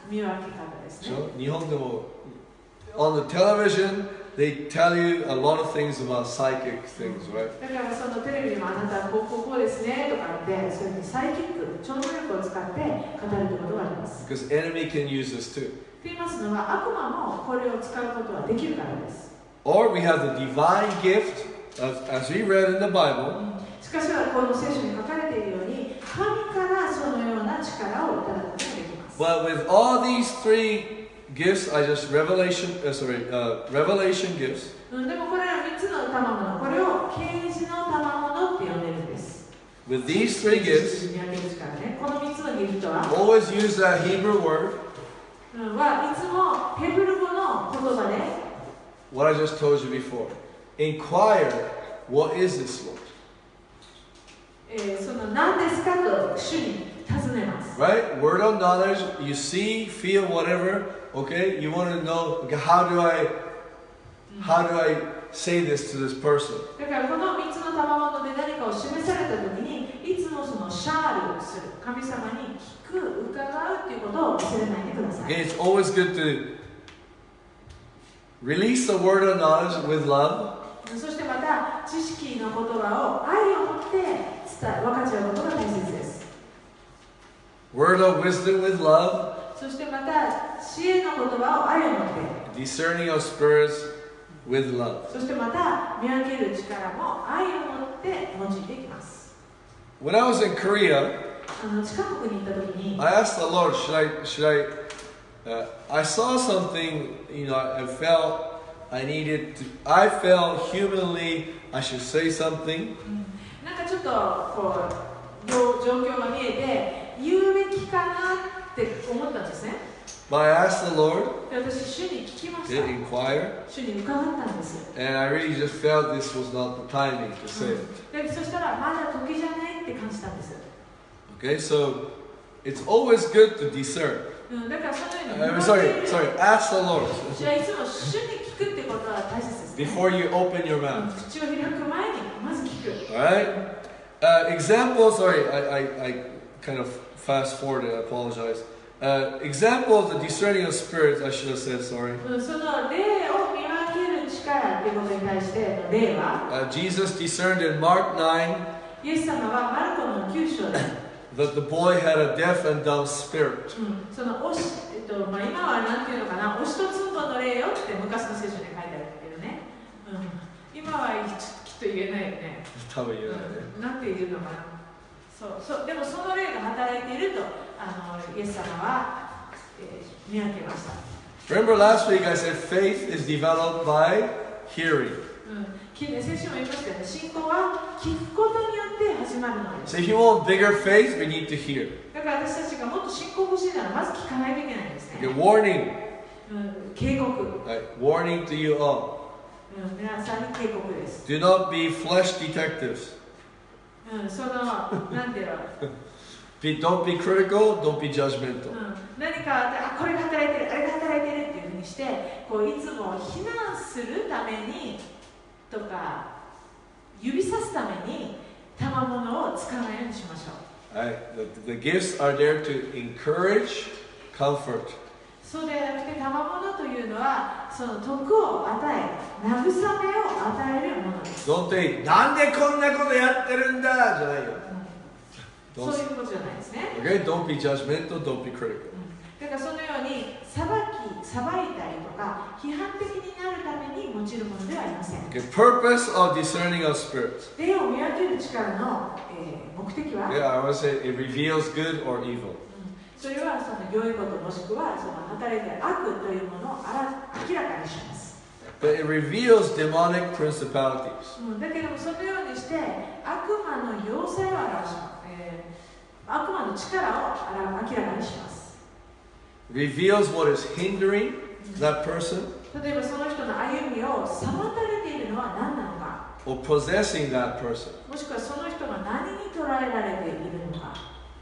見分け方ですね。 日本でも on the television they tell you a lot of things about psychic things, right? だからそのテレビでもあなたはこうこうこうですねとか言って、そういうふうにサイキック、超能力を使って語るということがあります。 Because enemy can use this too. と言いますのは、悪魔もこれを使うことはできるからです。 Or we have the divine gift, as, as we read in the Bible. しかしはこの聖書に書かれているように、神からそのような力をいただくことができます。 But with all these three gifts, I just revelation, uh, sorry, uh, revelation gifts. でもこれらみっつの賜物、これを啓示の賜物って呼んでるんです。 With these three gifts, このみっつのギフトは always use that Hebrew word. はいつもヘブル語の言葉で What I just told you before. Inquire, what is this, Lord? えー、その何ですかと主に尋ねます。 Right? Word of knowledge, you see, feel, whatever. Okay? You want to know, okay, how do I, how do I say this to this person? だからこのみっつの賜物で何かを示されたときに、いつもそのシャールする、神様に聞く、伺うということを忘れないでください。 Okay? It's always good to release the word of knowledge with love. そしてまた知識の言葉を愛を持って伝え分かち合うことが大切です。 Word of wisdom with love. そしてまた知恵の言葉を愛を持って。 Discerning of spirits with love. そしてまた見分ける力も愛を持って用いていきます。 When I was in Korea, あの近くに行った時に、 I asked the Lord, should I, should I, uh, I saw something, you know, I felt I needed to, I felt humanly I should say something. なんかちょっとこう状況が見えて言うべきかなって思ったんですね。 But I asked the Lord, で私主に聞きまし did た。 inquire, 主に伺ったんです。 and I really just felt this was not the timing to say it. でそしたらまだ時じゃないって感じたんです。 Okay, so it's always good to discern. だからそのよう Uh, に sorry, sorry, ask the Lord じゃあいつも主に聞くってことは大切ですね。 before you open your mouth. 口を開く前にまず聞く。 Alright? Uh, example, sorry, I, I, I kind of fast forwarded, I apologize. Uh, example of the discerning of spirits, I should have said, sorry. その霊を見分ける力っていうことに対しての霊は、 Uh, Jesus discerned in Mark nine イエス様はマルコのきゅう章で that the boy had a deaf and dumb spirit. そのおし、えっとまあ、今はなんていうのかな、おしとつんぼの霊よって昔の聖書に書いてあるけどね、うん、今はきっと言えないよね、うん、なんていうのかな、そうそう、でもその霊が働いているとあのイエス様は、えー、見分けました。 Remember last week I said faith is developed by hearing. うん、先週も言いましたよね、信仰は聞くことによって始まるのです。 So if you want bigger faith, we need to hear. だから私たちがもっと信仰欲しいならまず聞かないといけないんですね。 Okay, warning. うん、警告。 Right, warning to you all. うん、皆さんに警告です。 Do not be flesh detectives. うん、その、なんていうの、 Be, don't be critical, don't be judgmental. うん、何かあこれが働いてる、あれが働いてるっていうふうにしてこういつも非難するためにとか指さすために賜物を使わないようにしましょう。 Right, the, the gifts are there to encourage, comfort. そうではなくて賜物というのはその徳を与え、慰めを与えるものです。 Don't say, なんでこんなことやってるんだじゃないよ。 そういうことじゃないですね。 Okay, don't be judgmental, don't be critical. だからそのように裁き、裁いたりとか批判的になるために用いるものではありません。 Okay, purpose of discerning of spirits. 霊を見分ける力の、えー、目的は、 Yeah, I want to say it reveals good or evil. それはその良いこともしくはその働いている悪というものをあら明らかにします。 But it reveals demonic principalities. うん、だけどもそのようにして悪魔の要塞を表します。えー、悪魔の力をあら明らかにします。 Reveals what is hindering that person 例えばその人の歩みを妨げているのは何なのか、 or possessing that person. もしくはその人が何に捉えられているのか。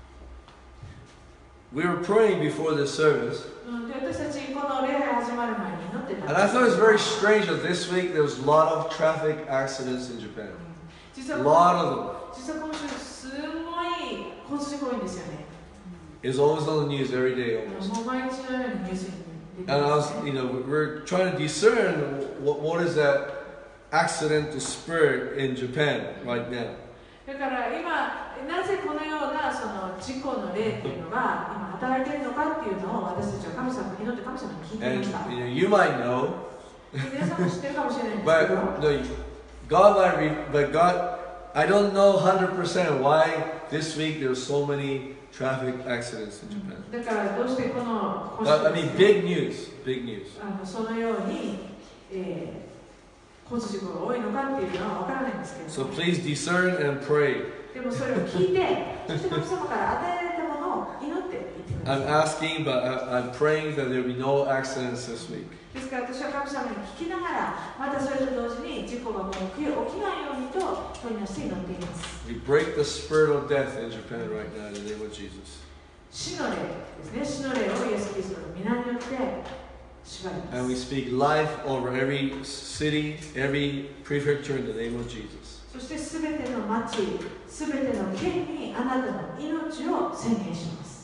We were praying before the service, うん、で私たちこの礼拝始まる前に祈ってたん and I です。 thought it was very strange that this week there was a lot of traffic accidents in Japan. 実 A は lot of them. 実は今週すごい交通事故多いんですよね。 is always on the news every day almost. もう毎日のようにニュースに出て And I ま was, す you ね。 know, we're trying to discern what, what is that accidental spirit in Japan right now. だから今なぜこのようなその事故の例っていうのが今働いているのかっていうのを私たちは神様に祈って神様に聞いていました。 And you know, you might know, 皆さんも知ってるかもしれないんですけ but ど、 no, God might re, but God, I don't know one hundred percent why this week there's so many traffic accidents in Japan. だからどうしてこの But, I mean, big news, big news. あのそのように、えー交通事故が多いのかっていうのは分からないんですけれど So も、 please discern and pray. でもそれを聞いて、そして神様から与えられたものを祈っていってくだ I'm さい。 asking, but I, I'm praying that there will be no accidents this week. ですから私は神様に聞きながら、またそれと同時に事故がもう起きないようにと問いなして祈っています。 We break the spirit of death in Japan right now in the name of Jesus. 死の霊ですね、死の霊をイエス・キリストの皆によって縛ります。 And we speak life over every city, every prefecture in the name of Jesus. そしてすべての町、すべての県にあなたの命を宣言します。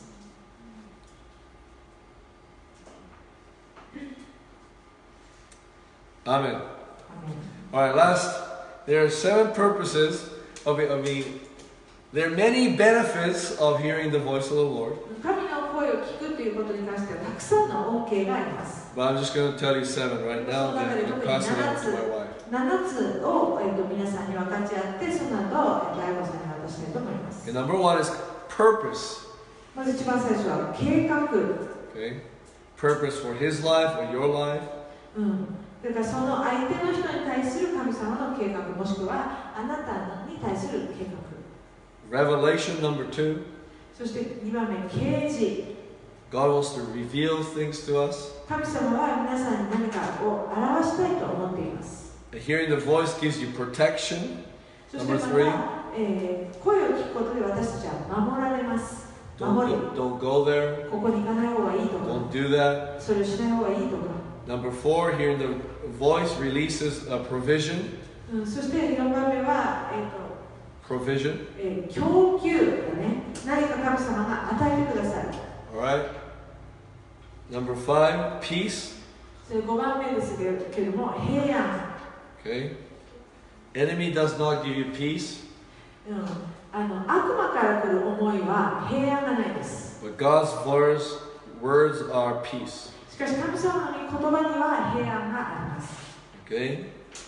Amen. All right, last. There are seven purposes of it. I mean, there are many benefits of hearing the voice of the Lord. 神の声を聞くということに関してはたくさんの恩恵があります。 But I'm just going to tell you seven right now, then I'll pass it on to my wife. ななつを、えー、と皆さんに分かち合って、その後、大悟さんに渡したいと思います。 Okay, number one is purpose. まず一番最初は計画。 Okay, purpose for his life or your life. うん。だからその相手の人に対する神様の計画、もしくはあなたに対する計画。 Revelation number two. そしてにばんめ、啓示。 God wants to reveal things to us. 神様は皆さんに何かを表したいと思っています。 Hearing the voice gives you protection. そしてまた、えー、声を聞くことで私たちは守られます。 Don't 守り、 go, don't go there. ここに行かない方がいいとか、 Don't do that. それをしない方がいいとか。 Number four, hearing the voice releases a provision. うん、そしてよんばんめは、えーと Provision. えー、供給だね。何か神様が与えてください。 All right. Number five, peace. それごばんめですけれども、平安。 Okay. Enemy does not give you peace, うん、あの悪魔から来る思いは平安がないです。 but God's words, words are peace. しかし神様の言葉には平安があります。 Okay.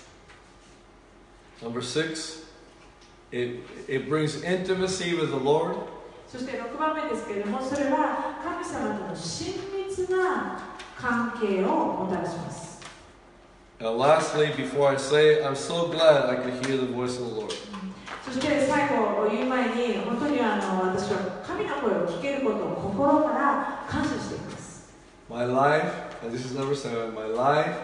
Number six, it it brings intimacy with the Lord. そしてろくばんめですけれども、それは神様との親密な関係をもたらします。 And lastly, before I say it, I'm so glad I could hear the voice of the Lord. そして最後を言う前に、本当にあの私は神の声を聞けることを心から感謝しています。 My life, and this is number seven, my life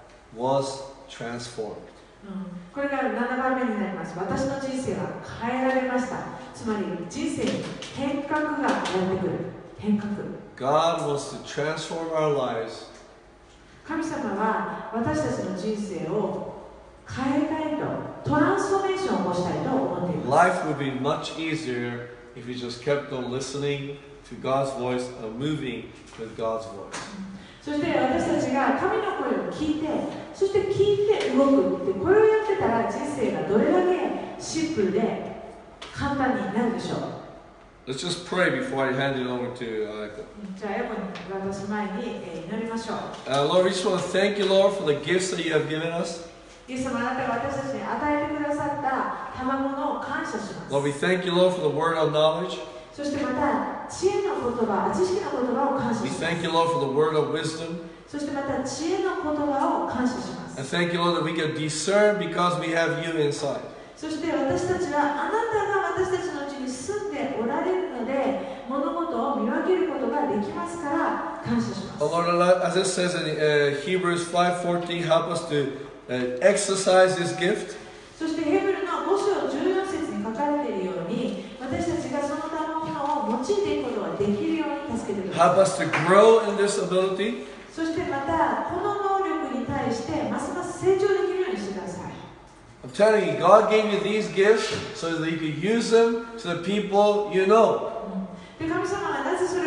was transformed. うん、これがななばんめになります。私の人生は変えられました。つまり人生に変革がやってくる。変革。 God wants to transform our lives. 神様は私たちの人生を変えたいと、トランスフォーメーションを起こしたいと思っています。 Life would be much easier if we just kept on listening to God's voice and moving with God's voice. そして私たちが神の声を聞いて、そして聞いて動くって、これをやってたら人生がどれだけシンプルで簡単になるでしょう。 Let's just pray before I hand it over to Ayako. じゃあ、エコに渡す前に、えー、祈りましょう。 Uh, Lord, we just want to thank you, Lord, for the gifts that you have given us. イエス様、あなたが私たちに与えてくださった賜物を感謝します。 Lord, we thank you, Lord, for the word of knowledge. そしてまた、知恵の言葉、知識の言葉を感謝 We しま thank す。 you, Lord, for the word of wisdom. そしてまた、知恵の言葉を感謝します。 And thank you, Lord, that we can discern because we have you inside. そして私たちは、あなたが私たちのうちに住んでおられるので、物事を見分けることができますから、感謝します。 Oh, Lord, as it says in uh, Hebrews five fourteen, help us to uh, exercise this gift. そしてヘブルのご章じゅうよん節に書かれているように、私たちがその他のものを用いていくことができるように助けてください。 Help us to grow in this ability. そしてまた、この能力に対してますます成長できるようにしてください。 I'm telling you, God gave you these gifts so that you could use them to the people you know. で、神様がなぜそれ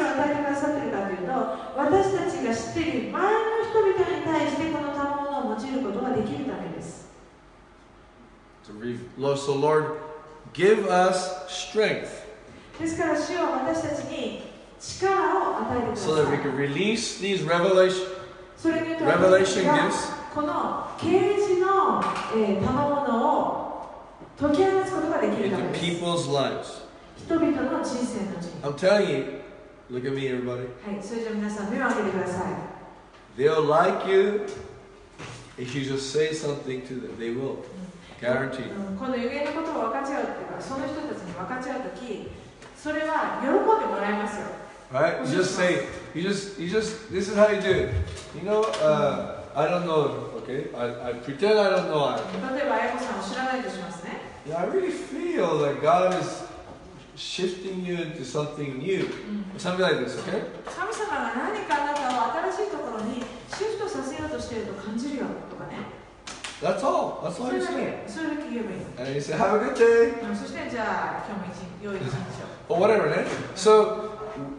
So Lord, give us strength ですから主よ私たちに力を与えてください。 so that we can release these revelation, それによって revelation gifts この啓示の、えー、賜物を解き放つことができるため into です。 people's lives. 人々の人生のうちに。 I'm telling you, look at me, everybody. はい、それじゃあ皆さん目を開けてください。 They'll like you if you just say something to them. They will. Guaranteed. うん、この予言のことを分かち合うっていうか、その人たちに分かち合うとき、それは喜んでもらえますよ。 Right? You just say, you just, you just, this is how you do it. You know, uh, I don't know, okay? I, I pretend I don't know. I, 例えば、あやこさんを知らないとしますね。 yeah, I really feel that God is shifting you into something new. Something like this, okay? 神様が何かあなたを新しいところにシフトさせようとしていると感じるよとかね。 That's all. That's そ all れ you だ say. け、それだけ言えばいい。 And you say, have a good day. うん、そしてじゃあ今日も一日良い一日を。 Or whatever, right? So,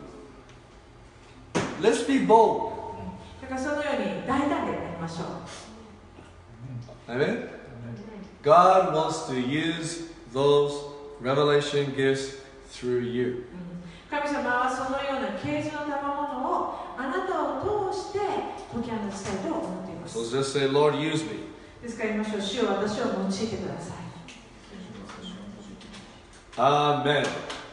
let's be bold. だからそのように大胆でやりましょう。 Amen? God wants to use those revelation gifts through you. 神様はそのような啓示の賜物をあなたを通して解き放ちたいと思っています。 So just say, Lord, use me. ですから言いましょう。主よ私を用いてください。 Amen. アーメン。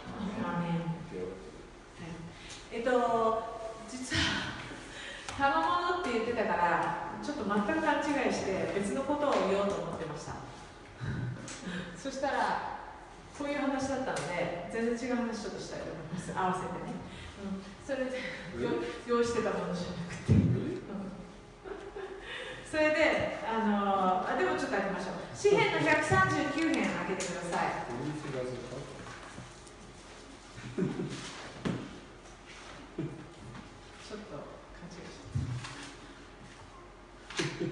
えっと、実は賜物って言ってたからちょっと全く勘違いして別のことを言おうと思ってました。そしたらこういう話だったので全然違う話ちょっとしたいと思います。合わせてね、うん、それで用意してたものじゃなくて、うん、それであのー、あでもちょっと開けましょう。詩編のひゃくさんじゅうきゅう編開けてください。ちょっと勘違いしちゃった。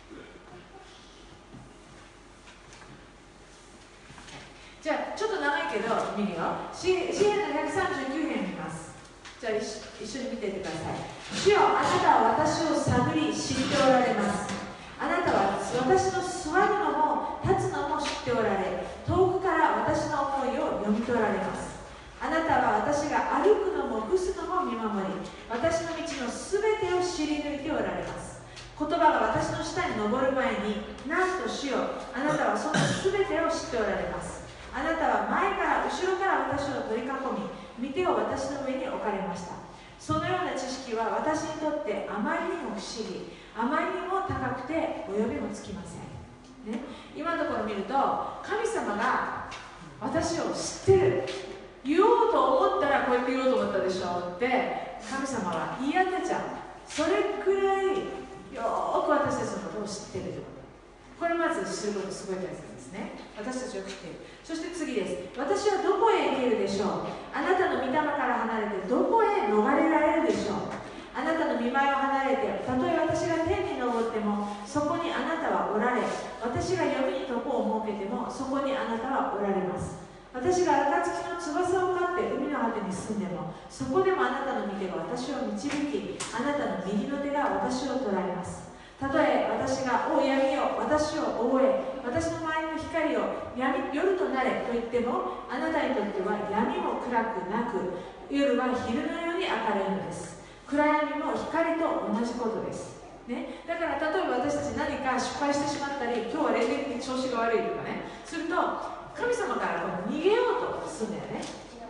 じゃあちょっと長いけど見るよ。詩編のひゃくさんじゅうきゅう編見ます。じゃあ一緒に見ていてください。主よあなたは私を探り知っておられます。あなたは私の座るのも立つのも知っておられ、遠くから私の思いを読み取られます。あなたは私が歩くのも伏すのも見守り、私の道のすべてを知り抜いておられます。言葉が私の下に昇る前に、なんと主よあなたはそのすべてを知っておられます。あなたは前から後ろから私を取り囲み、御手を私の上に置かれました。そのような知識は私にとってあまりにも不思議、あまりにも高くて及びもつきません、ね、今のところ見ると神様が私を知ってる、言おうと思ったらこうやって言おうと思ったでしょって神様は言い当てちゃう。それくらいよーく私たちのことを知っているということ。これまず知ることすごい大切ですね。私たちを知っている。そして次です。私はどこへ逃げるでしょう。あなたの御霊から離れてどこへ逃れられるでしょう。あなたの御前を離れて、たとえ私が天に昇ってもそこにあなたはおられ、私が闇に床を設けてもそこにあなたはおられます。私が暁の翼を飼って海の果てに住んでもそこでもあなたの御手が私を導き、あなたの右の手が私を捉えます。たとえ私がお闇よ私を覆え、私の周りの光を闇夜となれと言ってもあなたにとっては闇も暗くなく、夜は昼のように明るいのです。暗闇も光と同じことです、ね、だから例えば私たち何か失敗してしまったり、今日は霊的に調子が悪いとかねすると神様からこの逃げようとするんだよね。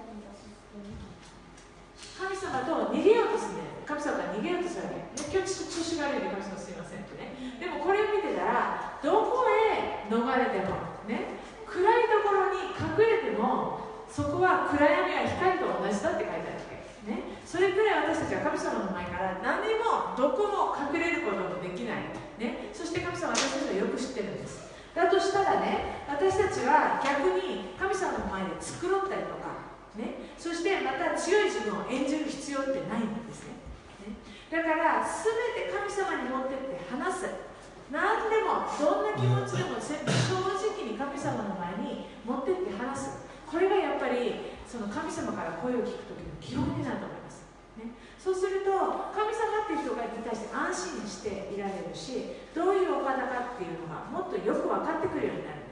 神様と逃げようとするんだよ。神様から逃げようとするわけ、ね、今日ちょっと調子が悪いんで神様すいませんってね。でもこれを見てたらどこへ逃れても、ね、暗いところに隠れてもそこは暗闇は光と同じだって書いてあるわけね、それくらい私たちは神様の前から何もどこも隠れることもできない、ね、そして神様は私たちはよく知ってるんです。だとしたらね、私たちは逆に神様の前で繕ったりとか、ね、そしてまた強い自分を演じる必要ってないんですね。ね、だから全て神様に持ってって話す。何でもどんな気持ちでも全部正直に神様の前に持ってって話す。これがやっぱりその神様から声を聞くときの基本になると思います、ね、そうすると神様っていう人に対して安心していられるし、どういうお方かっていうのがもっとよく分かってくるようになるんで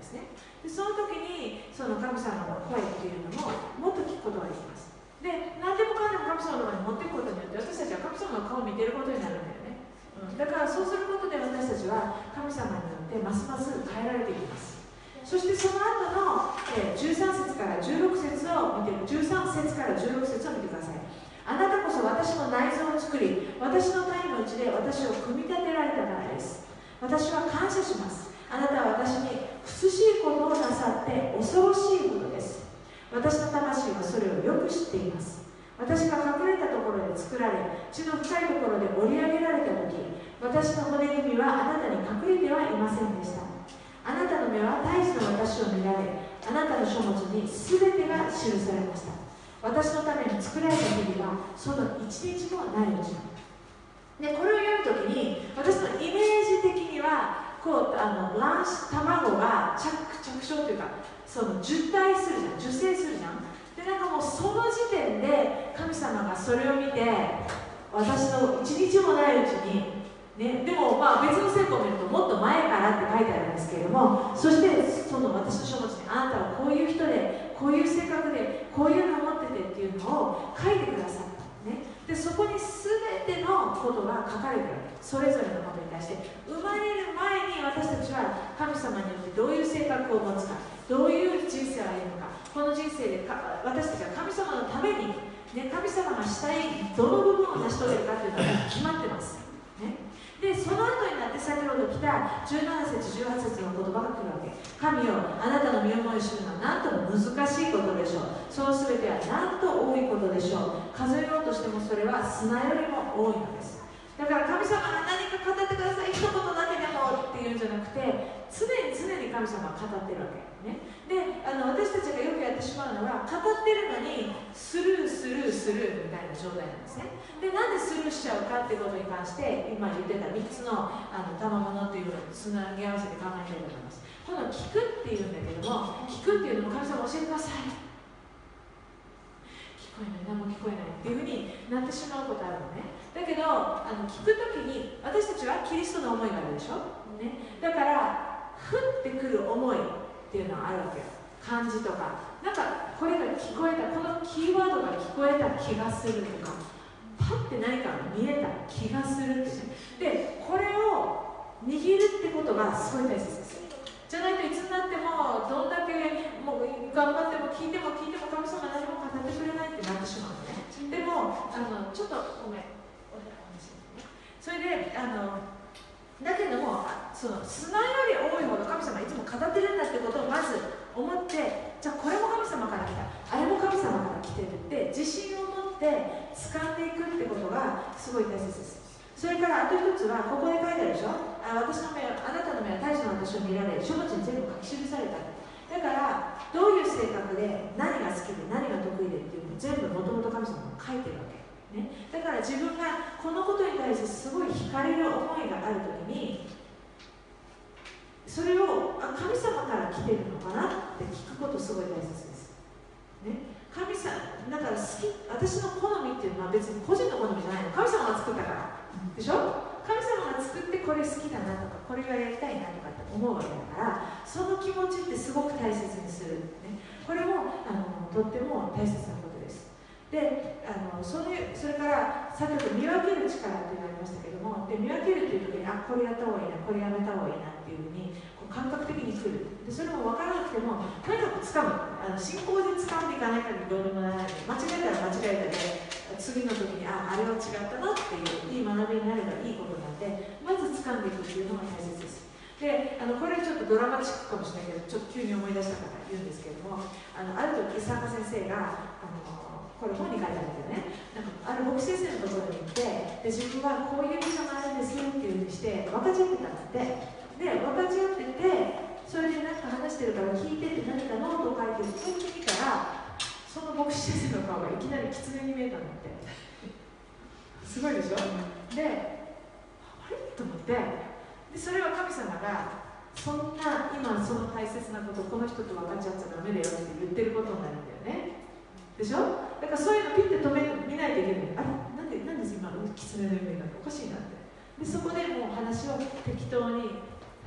ですね。でその時にその神様の声っていうのももっと聞くことができます。で何でもかんでも神様の前に持っていくことによって私たちは神様の顔を見ていることになるんだよね、うん、だからそうすることで私たちは神様によってますます変えられていきます。そしてその後の、えー、じゅうさん節からじゅうろく節を見てじゅうさん節からじゅうろく節を見てください。あなたこそ私の内臓を作り、私の体のうちで私を組み立てられたからです。私は感謝します。あなたは私に苦しいことをなさって恐ろしいことです。私の魂はそれをよく知っています。私が隠れたところで作られ、地の深いところで織り上げられたとき、私の骨組みはあなたに隠れてはいませんでした。あなたの目は大事な私を見られ、あなたの書物に全てが記されました。私のために作られた日々はその一日もないうちに。で、これを読むときに、私のイメージ的には、こう、あの卵子、卵が着着床というか、その受胎するじゃん、受精するじゃん。で、なんかもうその時点で神様がそれを見て、私の一日もないうちに、ね、でもまあ別の聖句を見るともっと前からって書いてあるんですけれども、そしてその私の書物にあなたはこういう人で、こういう性格で、こういうのを持っててっていうのを書いてくださった。ね、でそこに全てのことが書かれているわけ。それぞれのことに対して生まれる前に私たちは神様によってどういう性格を持つか、どういう人生を歩むか、この人生でか私たちは神様のために、ね、神様がしたいどの部分を成し遂げるかというのが決まってます、ね。でその後になって先ほど来たじゅうなな節じゅうはち節の言葉が来るわけ。神よ、あなたの身思いを知るのは何とも難しいことでしょう。その全ては何と多いことでしょう。数えようとしてもそれは砂よりも多いのです。だから神様が何か語ってください、一言だけでもっていうんじゃなくて、常に常に神様は語ってるわけ、ね。であの私たちがよくやってしまうのは、語ってるのにスルースルースルーみたいな状態なんですね。でなんでスルーしちゃうかっていうことに関して今言ってたみっつのあの賜物っていうのをつなぎ合わせて考えたいと思います。この聞くっていうんだけども、聞くっていうのも神様教えてください、聞こえない、何も聞こえないっていうふうになってしまうことあるのね。だけどあの聞くときに私たちはキリストの思いがあるでしょ、ね、だから降ってくる思いっていうのがあるわけよ。漢字とかなんかこれが聞こえた、このキーワードが聞こえた気がするとか、パッて何かが見えた気がするってね。でこれを握るってことがすごい大切です。じゃないといつになってもどんだけもう頑張っても聞いても聞いても神様何も語ってくれないってなってしまうのね。でもあのちょっとごめん、それであのだけどもその砂より多いほど神様いつも語ってるんだってことをまず思って、じゃあこれも神様から来た、あれも神様から来てるって自信を持って掴んでいくってことがすごい大切です。それからあと一つはここで書いてあるでしょ、あ私の目はあなたの目は大事な私を見られ、書物に全部書き記された。だからどういう性格で何が好きで何が得意でっていうのを全部もともと神様が書いてるわけ、ね、だから自分がこのことに対してすごい惹かれる思いがあるときにそれをあ神様から来てるのかなって聞くことすごい大切です、ね。神様だから好き、私の好みっていうのは別に個人の好みじゃないの、神様が作ったからでしょ。神様が作ってこれ好きだなとかこれがやりたいなとかって思うわけだから、その気持ちってすごく大切にする、ね、これもあのとっても大切なことです。であのそれそれから先ほど見分ける力っていうのがありましたけども、で見分けるという時にあこれやった方がいいな、これやめた方がいいなっていうふうにこう感覚的に来る。でそれも分からなくてもとにかく掴む、あの信仰で掴んでいかない限りどうにもならない。間違えたら間違えたで次の時にああれは違ったなっていういい学びになればいいことなんで、まず掴んでいくっていうのが大切です。であのこれちょっとドラマチックかもしれないけどちょっと急に思い出したから言うんですけれども、あのある時伊坂先生があのこれ本に書いてあるんだけどね、なんかある牧師先生のところに行ってで自分はこういう理想があるんですよっていうふうにして分かち合ってたんだって。で分かち合っててそれで何か話してるから聞いてって何かノートを書いてると見たらその牧師先生の顔がいきなり狐に見えたんだってすごいでしょ。であれと思って、でそれは神様がそんな今その大切なことこの人と分かち合っちゃダメだよって言ってることになるんだよね。でしょ。だからそういうのピッて止め見ないといけない。あれなんでなんで今狐の夢がおかしいなって。でそこでもう話を適当にあの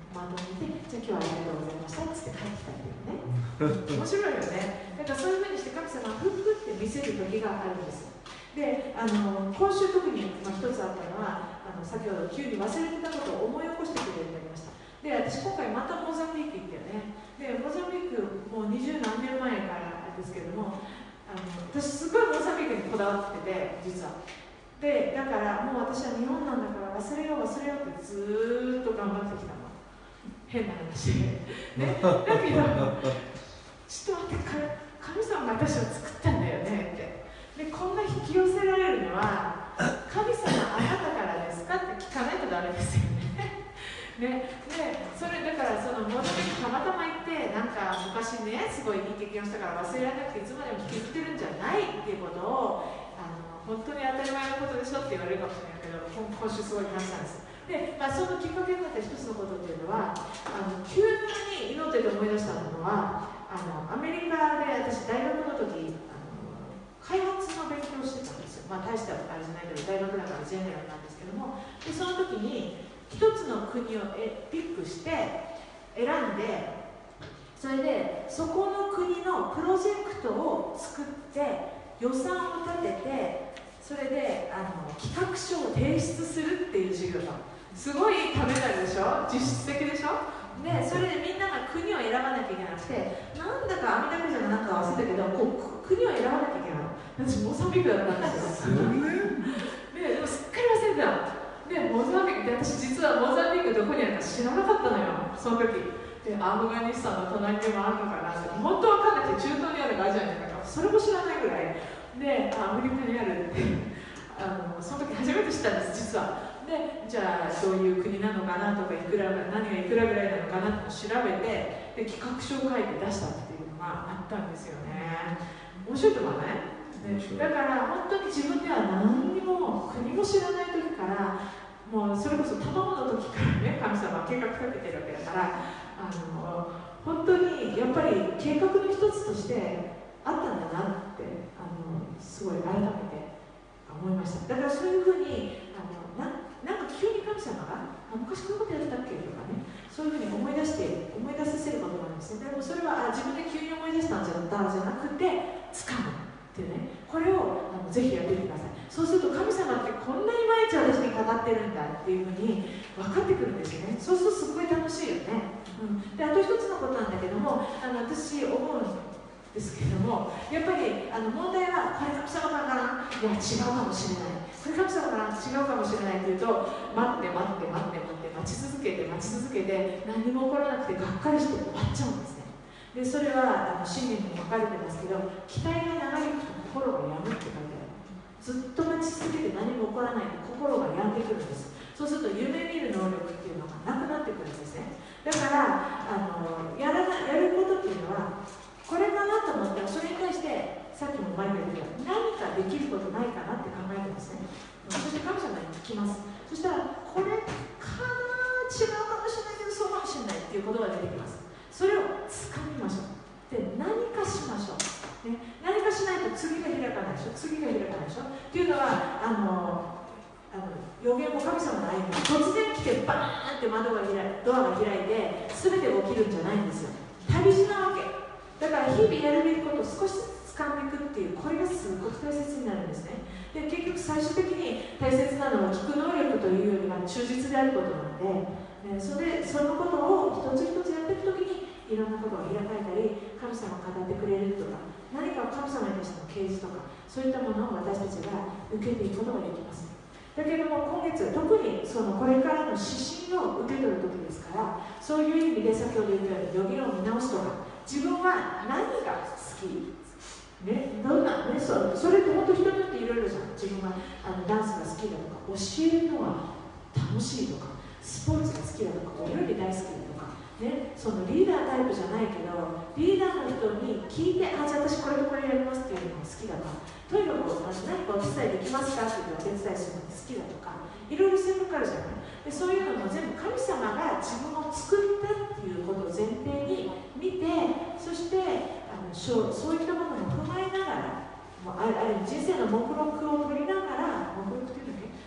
まとめて、じゃあ今日はありがとうございましたって帰ってきたっていうね。面白いよね。だからそういうふうにして神様がふっふって見せる時があるんです。で、あの今週特に、まあ、一つあったのは、あの先ほど急に忘れてたことを思い起こしてくれるようになりました。で、私今回またモザンビーク行ったよね。で、モザンビークもう二十何年前からですけれども、あの私すごいモザンビークにこだわってて、実は。で、だからもう私は日本なんだから忘れよう忘れようってずーっと頑張ってきたの。変な話で、ね、だけどちょっと待って、神様が私を作ったんだよねって。で、こんな引き寄せられるのは神様あなたからですかって聞かないとダメですよね。ね、で、それだからそのモザンビークたまたま行ってなんか昔ねすごいいい経験をしたから忘れられなくていつまでも引きずってるんじゃないっていうことをあの本当に当たり前のことでしょって言われるかもしれないけど、今今週すごい感じたんです。で、まあ、そのきっかけになった一つのことっていうのは、あの急に祈ってて思い出したのは、あのアメリカで私大学の時あの開発の勉強をしてたんですよ。まあ大したあれじゃないけど大学だからジェネラルなんですけども、でその時に一つの国をえピックして選んで、それでそこの国のプロジェクトを作って予算を立てて、それであの企画書を提出するっていう授業なの。すごいためになるでしょ、実質的でしょ。で、それでみんなが国を選ばなきゃいけなくて、なんだか阿弥陀仏者がなんか忘れたけど、こう国を選ばなきゃいけないの。私モザンビークだったんですよ。で、でもすっかり忘れてた。で、モザンビークって私実はモザンビークどこにあるか知らなかったのよ、その時。で、アフガニスタンの隣にもあるのかなって、本当わかんなくて、中東にあるかアジアにあるか、それも知らないぐらい。で、アフリカにあるって、あのその時初めて知ったんです、実は。で、じゃあどういう国なのかなとか、いくら何がいくらぐらいなのかなって調べて、で企画書を書いて出したっていうのがあったんですよね。面白いと思わない？でだから本当に自分では何にも国も知らない時から、もうそれこそ卵の時からね、神様は計画かけてるわけだから、あの本当にやっぱり計画の一つとしてあったんだなって、あのすごい改めて思いました。だからそういうふうにあのななんか急に神様が昔こういうことやってたっけとかね、そういうふうに思い出して思い出させることがあるんですね。でもそれはあ自分で急に思い出したんじゃったじゃなくて掴むっていうね、これをあのぜひやってみてください。そうすると神様ってこんなに毎日私に語ってるんだっていうふうに分かってくるんですよね。そうするとすごい楽しいよね。うん、であと一つのことなんだけども、あの私思うんですけども、やっぱりあの問題はこれ神様かな、いや違うかもしれない、これ神様かな、違うかもしれないっていうと、待って待って待って待って待ち続けて待ち続けて何にも起こらなくてがっかりして終わっちゃうんですね。でそれはあの信念にも書かれてますけど、期待が長引くと心が病むって書いてある。ずっと待ち続けて何も起こらないと心が病んでくるんです。そうすると夢見る能力っていうのがなくなってくるんですね。だからあの や, らなやることっていうのはこれかなと思ったら、それに対してさっきも前から言ったように何かできることないかなって考えてますね。そして神様に聞きます。そしたらこれかな、違うかもしれないけどそうかもしれないっていうことが出てきます。それを掴みましょう。で何かしましょう、ね、何かしないと次が開かないでしょ、次が開かないでしょ。っていうのはあのあの予言も神様の愛に突然来てバーンって窓が開いドアが開いて全てが起きるんじゃないんですよ。旅路なわけだから、日々やるべきことを少しずつ掴んでいくっていう、これがすごく大切になるんですね。で結局最終的に大切なのは聞く能力というよりは忠実であることなので、ね、それでそのことを一つ一つやっていくときにいろんなことが開かれたり、神様が語ってくれるとか、何か神様に対しての啓示とか、そういったものを私たちが受けていくことができます。だけども今月、特にそのこれからの指針を受け取る時ですから、そういう意味で先ほど言ったように予言を見直すとか、自分は何が好き、ね、どんな、ね、そ, それって本当人によっていろいろじゃん。自分はあのダンスが好きだとか、教えるのが楽しいとか、スポーツが好きだとか、お料理大好きだとか、ね、そのリーダータイプじゃないけど、リーダーの人に聞いて、あ、じゃあ私これとこれやりますっていうのが好きだとか、とにかくあの何かお手伝いできますかっていうのをお手伝いするのが好きだとか、いろいろ選択あるじゃない。でそういうのも全部神様が自分を作ったっていうことを前提に見て、そしてあのそういったものも踏まえながら、もうあるある人生の目録を取りながら、目録っていうのね、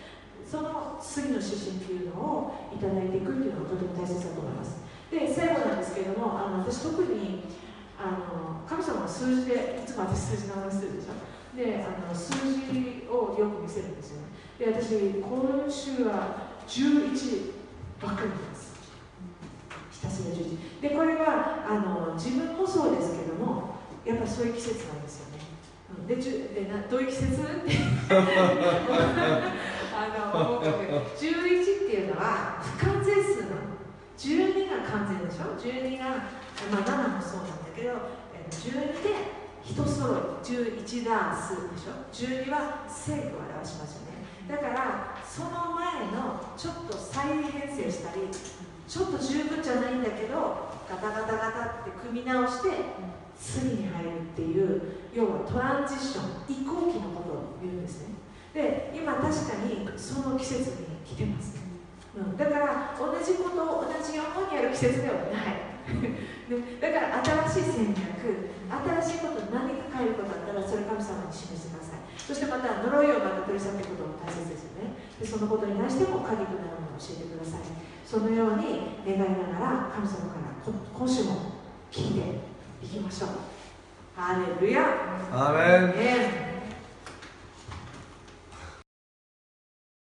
その次の指針っていうのをいただいていくっていうのがとても大切だと思います。で、最後なんですけれども、あの私特にあの神様の数字で、いつも私数字の話するでしょ。で、あの数字をよく見せるんですよね。で、私、今週はじゅういちばっかり見ます。ひたすらじゅういち。で、これはあの自分もそうですけども、やっぱりそういう季節なんですよね。で、じゅでなどういう季節ってあの思うかもしれない。じゅういちっていうのは不完全数なの。じゅうにが完全でしょ。じゅうにが、まあ、ななもそうなんだけど、じゅうにで一揃い、じゅういちダースでしょ。じゅうには正義を表しますよね。だからその前のちょっと再編成したり、ちょっと十分じゃないんだけどガタガタガタって組み直して次に入るっていう、要はトランジション、移行期のことを言うんですね。で、今確かにその季節に来てますね。うん、だから同じことを同じようにやる季節ではないだから新しい戦略、新しいこと、何か変えることあったらそれ神様に示してください。そしてまた呪いをまた取り去っていくことも大切ですよね。で、そのことに対しても鍵となるものを教えてください。そのように願いながら神様から今週も聞いていきましょう。ハレルヤ。 アーメン。 ね